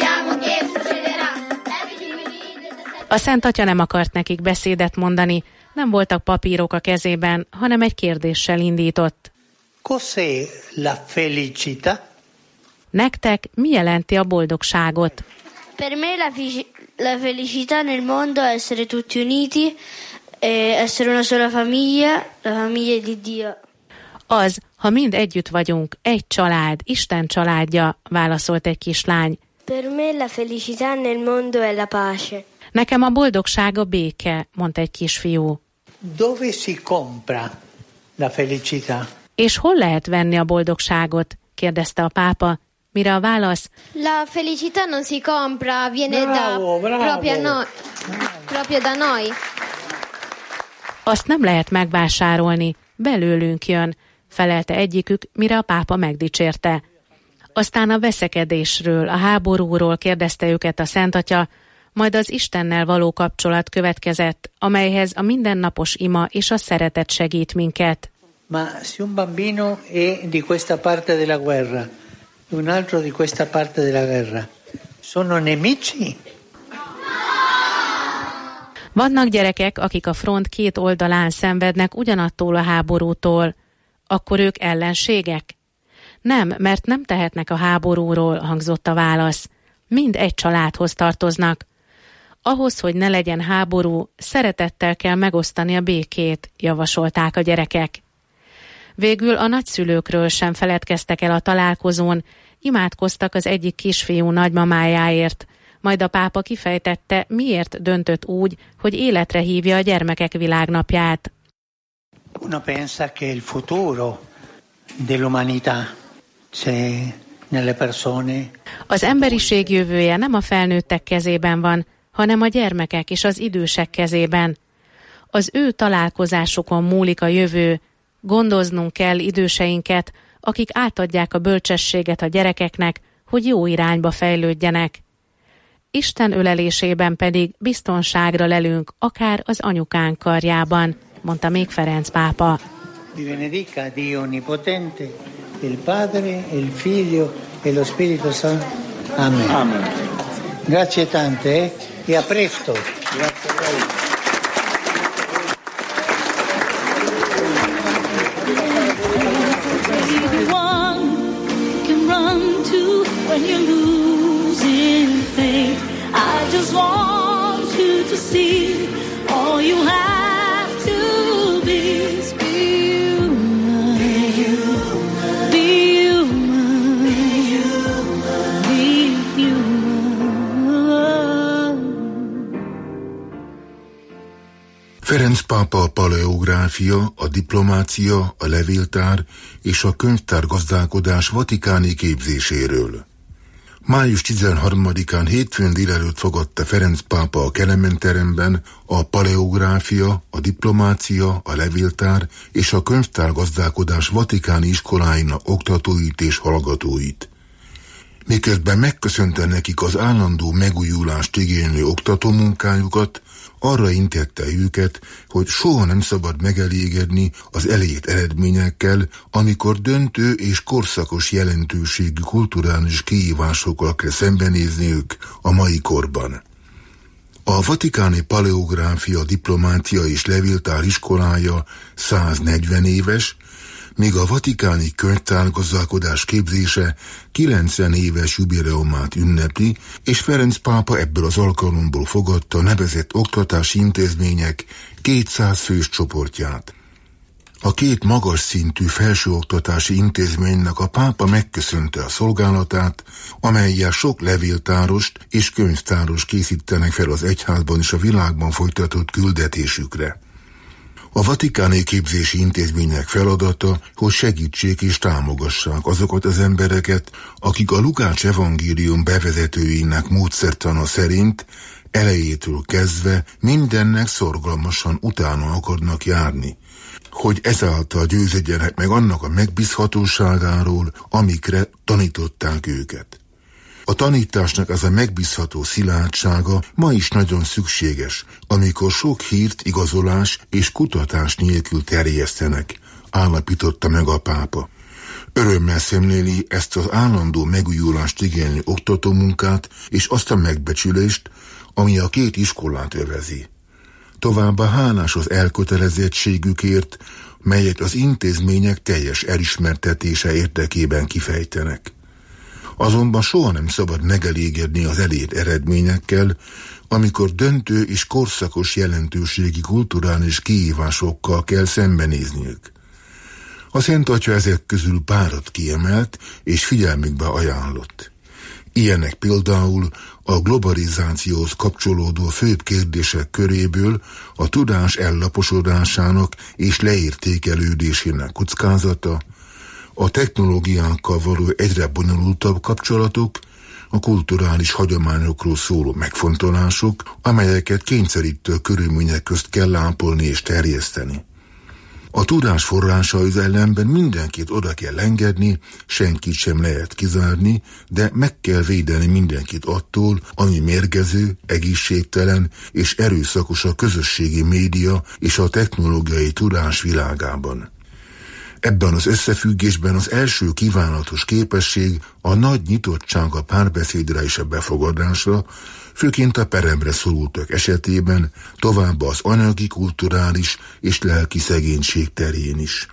A Szent Atya nem akart nekik beszédet mondani, Nem voltak papírok a kezében, hanem egy kérdéssel indított. Cos'è la felicità? Nektek mi jelenti a boldogságot? Per me la felicità nel mondo è essere tutti uniti, essere una sola famiglia, la famiglia di Dio. Az, ha mind együtt vagyunk, egy család, Isten családja, válaszolt egy kislány. Per me la felicità nel mondo è la pace. Nekem a boldogság a béke, mondta egy kisfiú. Dove si compra la felicità? És hol lehet venni a boldogságot? Kérdezte a pápa, mire a válasz: La felicità non si compra, viene proprio da noi. Azt nem lehet megvásárolni, belőlünk jön, felelte egyikük, mire a pápa megdicsérte. Aztán a veszekedésről, a háborúról kérdezte őket a Szent Atya, majd az Istennel való kapcsolat következett, amelyhez a mindennapos ima és a szeretet segít minket. Ma se un bambino è di questa parte della guerra e un altro di questa parte della guerra, sono nemici? Vannak gyerekek, akik a front két oldalán szenvednek ugyanattól a háborútól. Akkor ők ellenségek? Nem, mert nem tehetnek a háborúról, hangzott a válasz. Mind egy családhoz tartoznak. Ahhoz, hogy ne legyen háború, szeretettel kell megosztani a békét, javasolták a gyerekek. Végül a nagyszülőkről sem feledkeztek el a találkozón, imádkoztak az egyik kisfiú nagymamájáért, majd a pápa kifejtette, miért döntött úgy, hogy életre hívja a gyermekek világnapját. Uno pensa che il futuro dell'umanità c'è nelle persone. Az emberiség jövője nem a felnőttek kezében van, hanem a gyermekek és az idősek kezében. Az ő találkozásukon múlik a jövő, gondoznunk kell időseinket, akik átadják a bölcsességet a gyerekeknek, hogy jó irányba fejlődjenek. Isten ölelésében pedig biztonságra lelünk, akár az anyukánk karjában, mondta még Ferenc pápa. Vi benedica Dio Onnipotente, il Padre, il Figlio e lo Spirito Santo. Amen. Amen. Grazie tante, e a presto. Grazie a lei. Everyone can run to when you're losing faith. I just want you to see all you have to be is be human. Be human. Be human. Ferenc pápa a paleográfia, a diplomácia, a levéltár és a könyvtárgazdálkodás vatikáni képzéséről. Május 13-án hétfőn délelőtt fogadta Ferenc pápa a Kelemen teremben a paleográfia, a diplomácia, a levéltár és a könyvtárgazdálkodás vatikáni iskoláinak oktatóit és hallgatóit. Miközben megköszönte nekik az állandó megújulást igénylő oktatómunkájukat, arra intette őket, hogy soha nem szabad megelégedni az elért eredményekkel, amikor döntő és korszakos jelentőségű kulturális kihívásokkal kell szembenézniük a mai korban. A vatikáni paleográfia, diplomácia és levéltár iskolája 140 éves, míg a vatikáni könyvtárgazdálkodás képzése 90 éves jubileumát ünnepli, és Ferenc pápa ebből az alkalomból fogadta nevezett oktatási intézmények 200 fős csoportját. A két magas szintű felsőoktatási intézménynek a pápa megköszönte a szolgálatát, amellyel sok levéltárost és könyvtárost készítenek fel az egyházban és a világban folytatott küldetésükre. A vatikáni képzési intézmények feladata, hogy segítsék és támogassák azokat az embereket, akik a Lukács evangélium bevezetőinek módszertana szerint elejétől kezdve mindennek szorgalmasan utána akarnak járni, hogy ezáltal győződjenek meg annak a megbízhatóságáról, amikre tanították őket. A tanításnak ez a megbízható szilárdsága ma is nagyon szükséges, amikor sok hírt, igazolás és kutatás nélkül terjesztenek, állapította meg a pápa. Örömmel szemléli ezt az állandó megújulást igénylő oktatómunkát és azt a megbecsülést, ami a két iskolát övezi. Továbbá hálás az elkötelezettségükért, melyet az intézmények teljes elismertetése érdekében kifejtenek. Azonban soha nem szabad megelégedni az elért eredményekkel, amikor döntő és korszakos jelentőségi kulturális kihívásokkal kell szembenézniük. A Szent Atya ezek közül párat kiemelt és figyelmükbe ajánlott. Ilyenek például a globalizációhoz kapcsolódó főbb kérdések köréből a tudás ellaposodásának és leértékelődésének kockázata, a technológiákkal való egyre bonyolultabb kapcsolatok, a kulturális hagyományokról szóló megfontolások, amelyeket kényszerítő körülmények közt kell ápolni és terjeszteni. A tudás forrásaihoz ellenben mindenkit oda kell engedni, senkit sem lehet kizárni, de meg kell védeni mindenkit attól, ami mérgező, egészségtelen és erőszakos a közösségi média és a technológiai tudás világában. Ebben az összefüggésben az első kívánatos képesség a nagy nyitottság a párbeszédre és a befogadásra, főként a peremre szorultak esetében, továbbá az anyagi, kulturális és lelki szegénység terén is.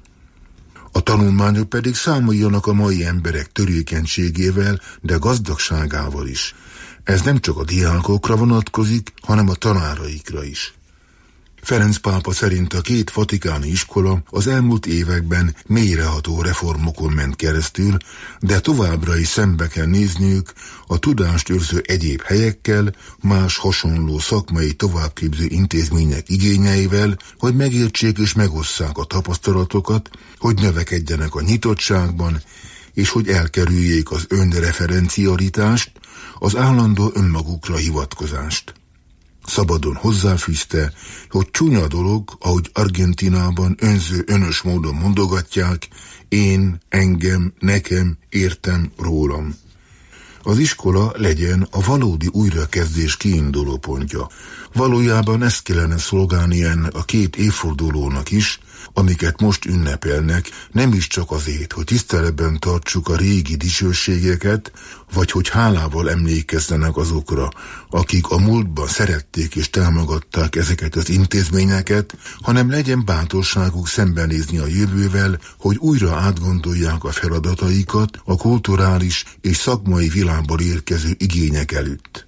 A tanulmányok pedig számoljanak a mai emberek törékenységével, de gazdagságával is. Ez nem csak a diákokra vonatkozik, hanem a tanáraikra is. Ferenc pápa szerint a két vatikáni iskola az elmúlt években mélyreható reformokon ment keresztül, de továbbra is szembe kell nézniük a tudást őrző egyéb helyekkel, más hasonló szakmai továbbképző intézmények igényeivel, hogy megértsék és megosszák a tapasztalatokat, hogy növekedjenek a nyitottságban, és hogy elkerüljék az önreferencialitást, az állandó önmagukra hivatkozást. Szabadon hozzáfűzte, hogy csúnya dolog, ahogy Argentínában önös módon mondogatják, én, engem, nekem, értem, rólam. Az iskola legyen a valódi újrakezdés kiinduló pontja. Valójában ezt kellene szolgálni ennek a 2 évfordulónak is, amiket most ünnepelnek, nem is csak azért, hogy tiszteletben tartsuk a régi dicsőségeket, vagy hogy hálával emlékezzenek azokra, akik a múltban szerették és támogatták ezeket az intézményeket, hanem legyen bátorságuk szembenézni a jövővel, hogy újra átgondolják a feladataikat a kulturális és szakmai világból érkező igények előtt.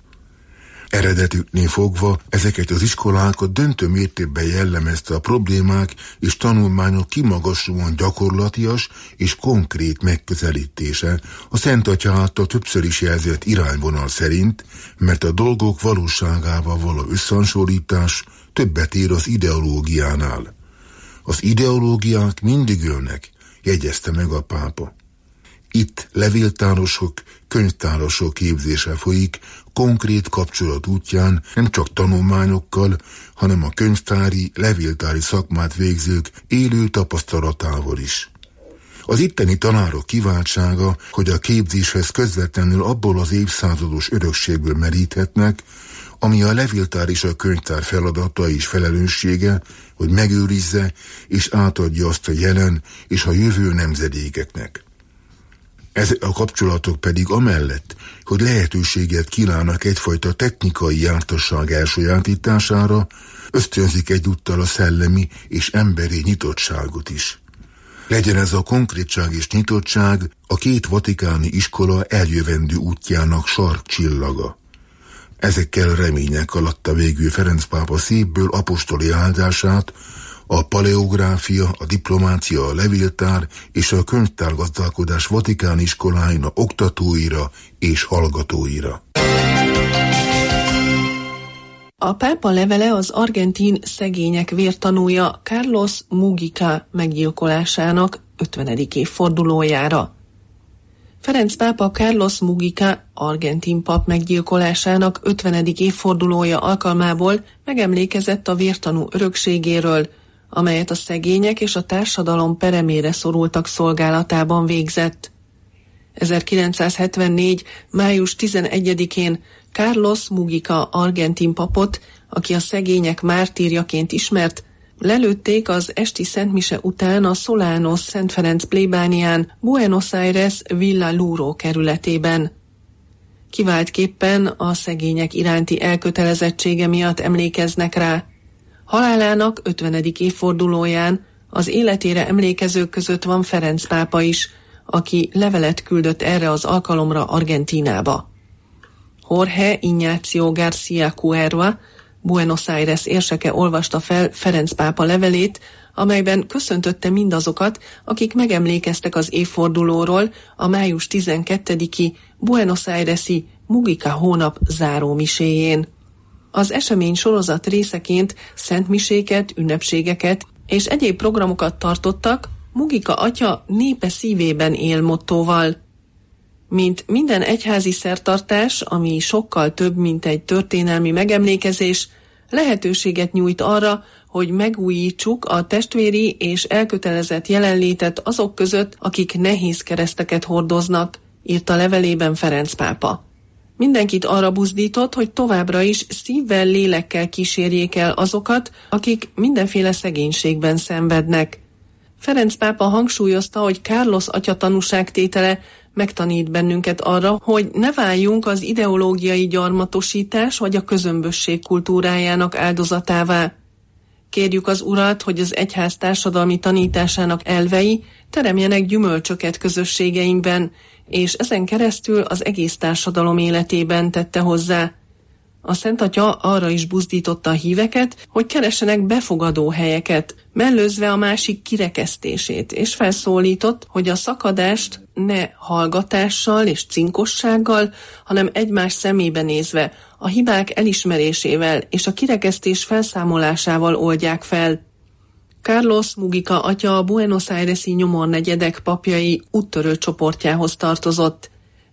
Eredetüknél fogva ezeket az iskolákat döntő mértékben jellemezte a problémák és tanulmányok kimagaslóan gyakorlatias és konkrét megközelítése a Szent Atya által többször is jelzett irányvonal szerint, mert a dolgok valóságával való összehasonlítás többet ér az ideológiánál. Az ideológiák mindig ölnek, jegyezte meg a pápa. Itt levéltárosok, könyvtárosok képzése folyik, konkrét kapcsolat útján nem csak tanulmányokkal, hanem a könyvtári, levéltári szakmát végzők élő tapasztalatával is. Az itteni tanárok kiváltsága, hogy a képzéshez közvetlenül abból az évszázados örökségből meríthetnek, ami a levéltár és a könyvtár feladata és felelőssége, hogy megőrizze és átadja azt a jelen és a jövő nemzedékeknek. Ezek a kapcsolatok pedig amellett, hogy lehetőséget kínálnak egyfajta technikai jártasság elsajátítására, ösztönzik egyúttal a szellemi és emberi nyitottságot is. Legyen ez a konkrétság és nyitottság a 2 vatikáni iskola eljövendő útjának sarkcsillaga. Ezekkel remények alatta végül Ferenc pápa szívből apostoli áldását a paleográfia, a diplomácia, a levéltár és a könyvtárgazdálkodás vatikáni iskoláinak oktatóira és hallgatóira. A pápa levele az argentin szegények vértanúja Carlos Mugica meggyilkolásának 50. évfordulójára. Ferenc pápa Carlos Mugica argentin pap meggyilkolásának 50. évfordulója alkalmából megemlékezett a vértanú örökségéről, amelyet a szegények és a társadalom peremére szorultak szolgálatában végzett. 1974. május 11-én Carlos Mugica argentin papot, aki a szegények mártírjaként ismert, lelőtték az esti szentmise után a Solanos Szent Ferenc plébánián Buenos Aires Villa Luro kerületében. Kiváltképpen a szegények iránti elkötelezettsége miatt emlékeznek rá. Halálának 50. évfordulóján az életére emlékezők között van Ferenc pápa is, aki levelet küldött erre az alkalomra Argentínába. Jorge Ignacio García Cuerva, Buenos Aires érseke olvasta fel Ferenc pápa levelét, amelyben köszöntötte mindazokat, akik megemlékeztek az évfordulóról a május 12-i Buenos Aires-i Mugica hónap záró miséjén. Az esemény sorozat részeként szentmiséket, ünnepségeket és egyéb programokat tartottak Mugica atya népe szívében él mottóval. Mint minden egyházi szertartás, ami sokkal több, mint egy történelmi megemlékezés, lehetőséget nyújt arra, hogy megújítsuk a testvéri és elkötelezett jelenlétet azok között, akik nehéz kereszteket hordoznak, írta levelében Ferenc pápa. Mindenkit arra buzdított, hogy továbbra is szívvel, lélekkel kísérjék el azokat, akik mindenféle szegénységben szenvednek. Ferenc pápa hangsúlyozta, hogy Carlos atya tanúságtétele megtanít bennünket arra, hogy ne váljunk az ideológiai gyarmatosítás vagy a közömbösség kultúrájának áldozatává. Kérjük az Urat, hogy az egyház társadalmi tanításának elvei teremjenek gyümölcsöket közösségeinkben, és ezen keresztül az egész társadalom életében, tette hozzá. A Szent Atya arra is buzdította a híveket, hogy keressenek befogadó helyeket, mellőzve a másik kirekesztését, és felszólított, hogy a szakadást ne hallgatással és cinkossággal, hanem egymás szemébe nézve, a hibák elismerésével és a kirekesztés felszámolásával oldják fel. Carlos Mugica atya a Buenos Aires-i nyomornegyedek papjai úttörő csoportjához tartozott.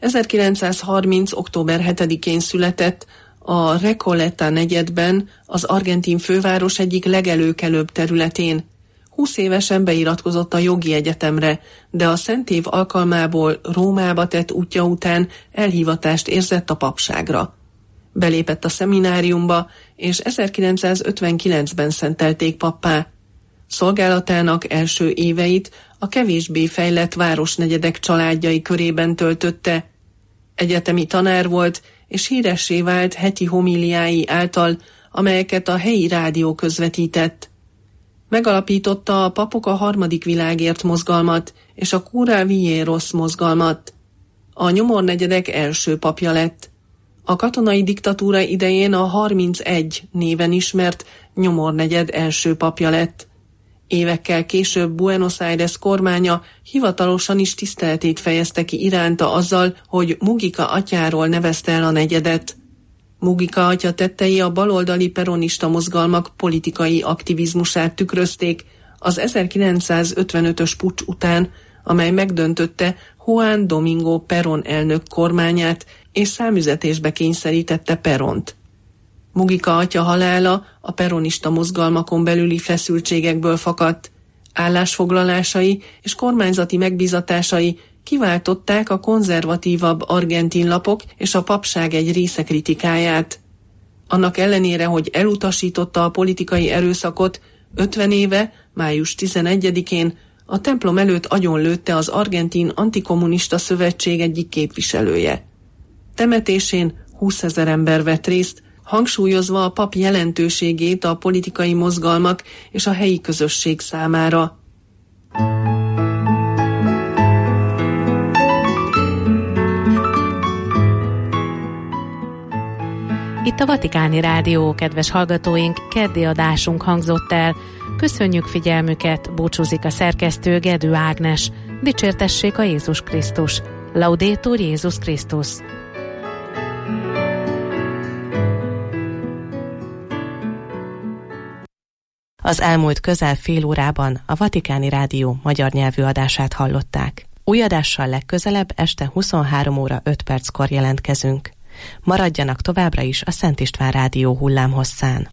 1930. október 7-én született a Recoleta negyedben, az argentin főváros egyik legelőkelőbb területén. 20 évesen beiratkozott a jogi egyetemre, de a szentév alkalmából Rómába tett útja után elhívatást érzett a papságra. Belépett a szemináriumba, és 1959-ben szentelték pappá. Szolgálatának első éveit a kevésbé fejlett városnegyedek családjai körében töltötte. Egyetemi tanár volt, és híressé vált heti homíliái által, amelyeket a helyi rádió közvetített. Megalapította a Papok a harmadik világért mozgalmat és a Cura Villeros mozgalmat. A nyomornegyedek első papja lett. A katonai diktatúra idején a 31 néven ismert nyomornegyed első papja lett. Évekkel később Buenos Aires kormánya hivatalosan is tiszteletét fejezte ki iránta azzal, hogy Mugica atyáról nevezte el a negyedet. Mugica atya tettei a baloldali peronista mozgalmak politikai aktivizmusát tükrözték az 1955-ös puccs után, amely megdöntötte Juan Domingo Perón elnök kormányát és számüzetésbe kényszerítette Peront. Mugica atya halála a peronista mozgalmakon belüli feszültségekből fakadt. Állásfoglalásai és kormányzati megbízatásai kiváltották a konzervatívabb argentin lapok és a papság egy része kritikáját. Annak ellenére, hogy elutasította a politikai erőszakot, 50 éve, május 11-én a templom előtt agyonlőtte az Argentin Antikommunista Szövetség egyik képviselője. Temetésén 20 000 ember vett részt, hangsúlyozva a pap jelentőségét a politikai mozgalmak és a helyi közösség számára. Itt a Vatikáni Rádió, kedves hallgatóink, keddi adásunk hangzott el. Köszönjük figyelmüket, búcsúzik a szerkesztő Gedő Ágnes. Dicsértessék a Jézus Krisztus. Laudetur Jézus Krisztus. Az elmúlt közel fél órában a Vatikáni Rádió magyar nyelvű adását hallották. Új adással legközelebb este 23 óra 5 perckor jelentkezünk. Maradjanak továbbra is a Szent István Rádió hullámhosszán.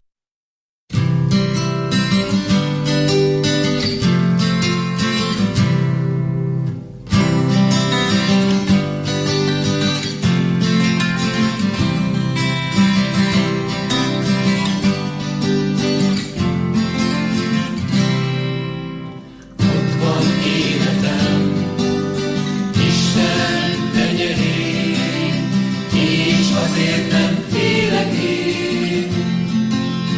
Azért nem félek én,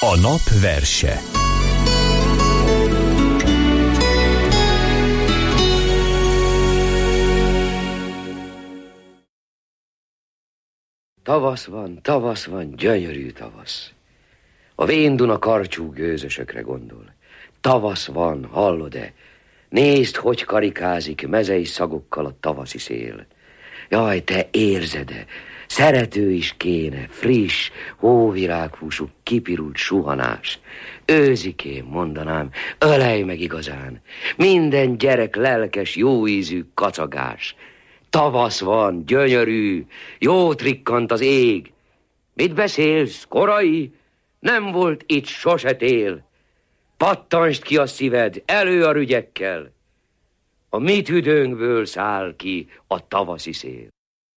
A nap verse. Tavasz van, gyönyörű tavasz. A Vén-Duna karcsú gőzösökre gondol. Tavasz van, hallod-e? Nézd, hogy karikázik mezei szagokkal a tavaszi szél. Jaj, te érzed-e? Szerető is kéne, friss, hóvirághúsú, kipirult suhanás. Őzikém, mondanám, ölej meg igazán. Minden gyerek lelkes, jóízű kacagás. Tavasz van, gyönyörű, jó trikkant az ég. Mit beszélsz, korai? Nem volt itt sose tél. Pattanst ki a szíved, elő a rügyekkel. A mi tüdőnkből száll ki a tavaszi szél.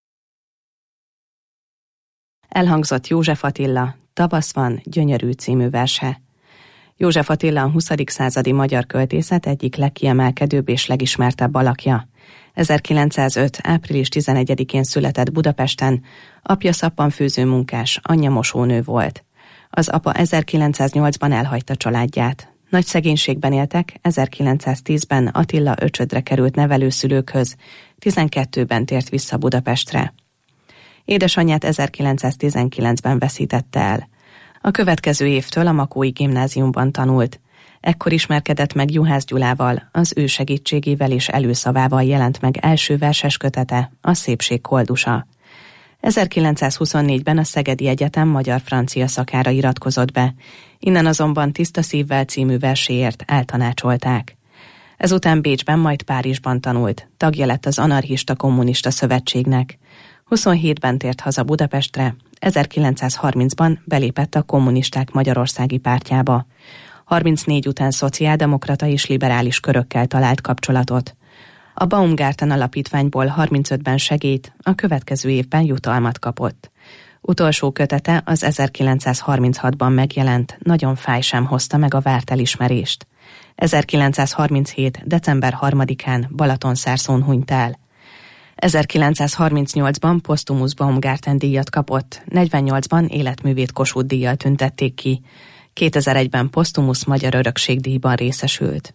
Elhangzott József Attila, Tavasz van, gyönyörű című verse. József Attila a 20. századi magyar költészet egyik legkiemelkedőbb és legismertebb alakja. 1905. április 11-én született Budapesten, apja szappanfőző munkás, anyja mosónő volt. Az apa 1908-ban elhagyta családját. Nagy szegénységben éltek, 1910-ben Attila öcsödre került nevelőszülőkhöz, 12-ben tért vissza Budapestre. Édesanyját 1919-ben veszítette el. A következő évtől a Makói Gimnáziumban tanult. Ekkor ismerkedett meg Juhász Gyulával, az ő segítségével és előszavával jelent meg első verses kötete, a Szépség koldusa. 1924-ben a Szegedi Egyetem magyar-francia szakára iratkozott be, innen azonban Tiszta szívvel című verséért eltanácsolták. Ezután Bécsben, majd Párizsban tanult, tagja lett az Anarchista Kommunista Szövetségnek. 27-ben tért haza Budapestre, 1930-ban belépett a Kommunisták Magyarországi Pártjába. 34 után szociáldemokrata és liberális körökkel talált kapcsolatot. A Baumgarten alapítványból 35-ben segélyt, a következő évben jutalmat kapott. Utolsó kötete az 1936-ban megjelent, Nagyon fáj sem hozta meg a várt elismerést. 1937. december 3-án Balatonszárszón hunyt el. 1938-ban posztumusz Baumgarten díjat kapott, 48-ban életművét Kossuth díjjal tüntették ki. 2001-ben posztumusz Magyar Örökségdíjban részesült.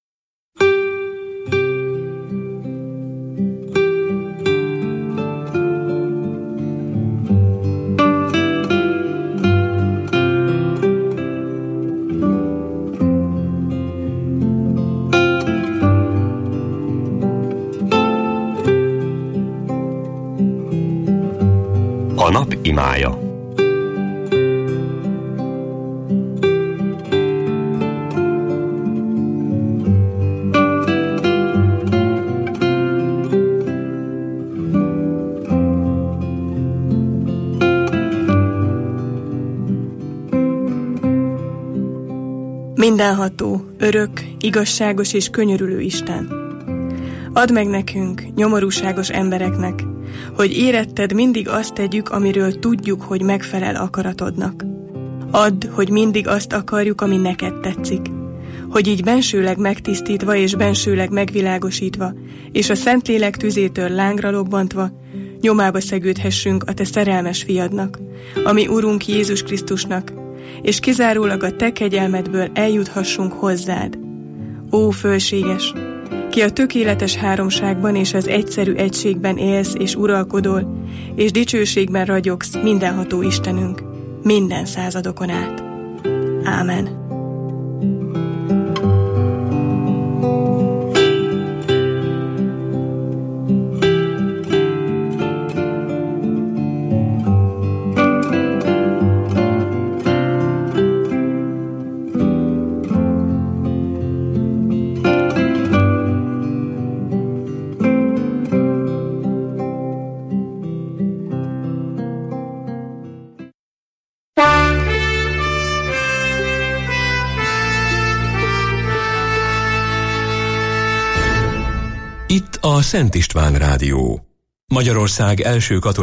A nap imája. Mindenható, örök, igazságos és könyörülő Isten. Add meg nekünk, nyomorúságos embereknek, hogy éretted mindig azt tegyük, amiről tudjuk, hogy megfelel akaratodnak. Add, hogy mindig azt akarjuk, ami neked tetszik. Hogy így bensőleg megtisztítva és bensőleg megvilágosítva, és a Szentlélek tüzétől lángra lobbantva, nyomába szegődhessünk a te szerelmes fiadnak, ami Urunk Jézus Krisztusnak, és kizárólag a te kegyelmedből eljuthassunk hozzád. Ó, fölséges! Ki a tökéletes háromságban és az egyszerű egységben élsz és uralkodol, és dicsőségben ragyogsz, mindenható Istenünk, minden századokon át. Ámen. Itt a Szent István Rádió, Magyarország első katolikus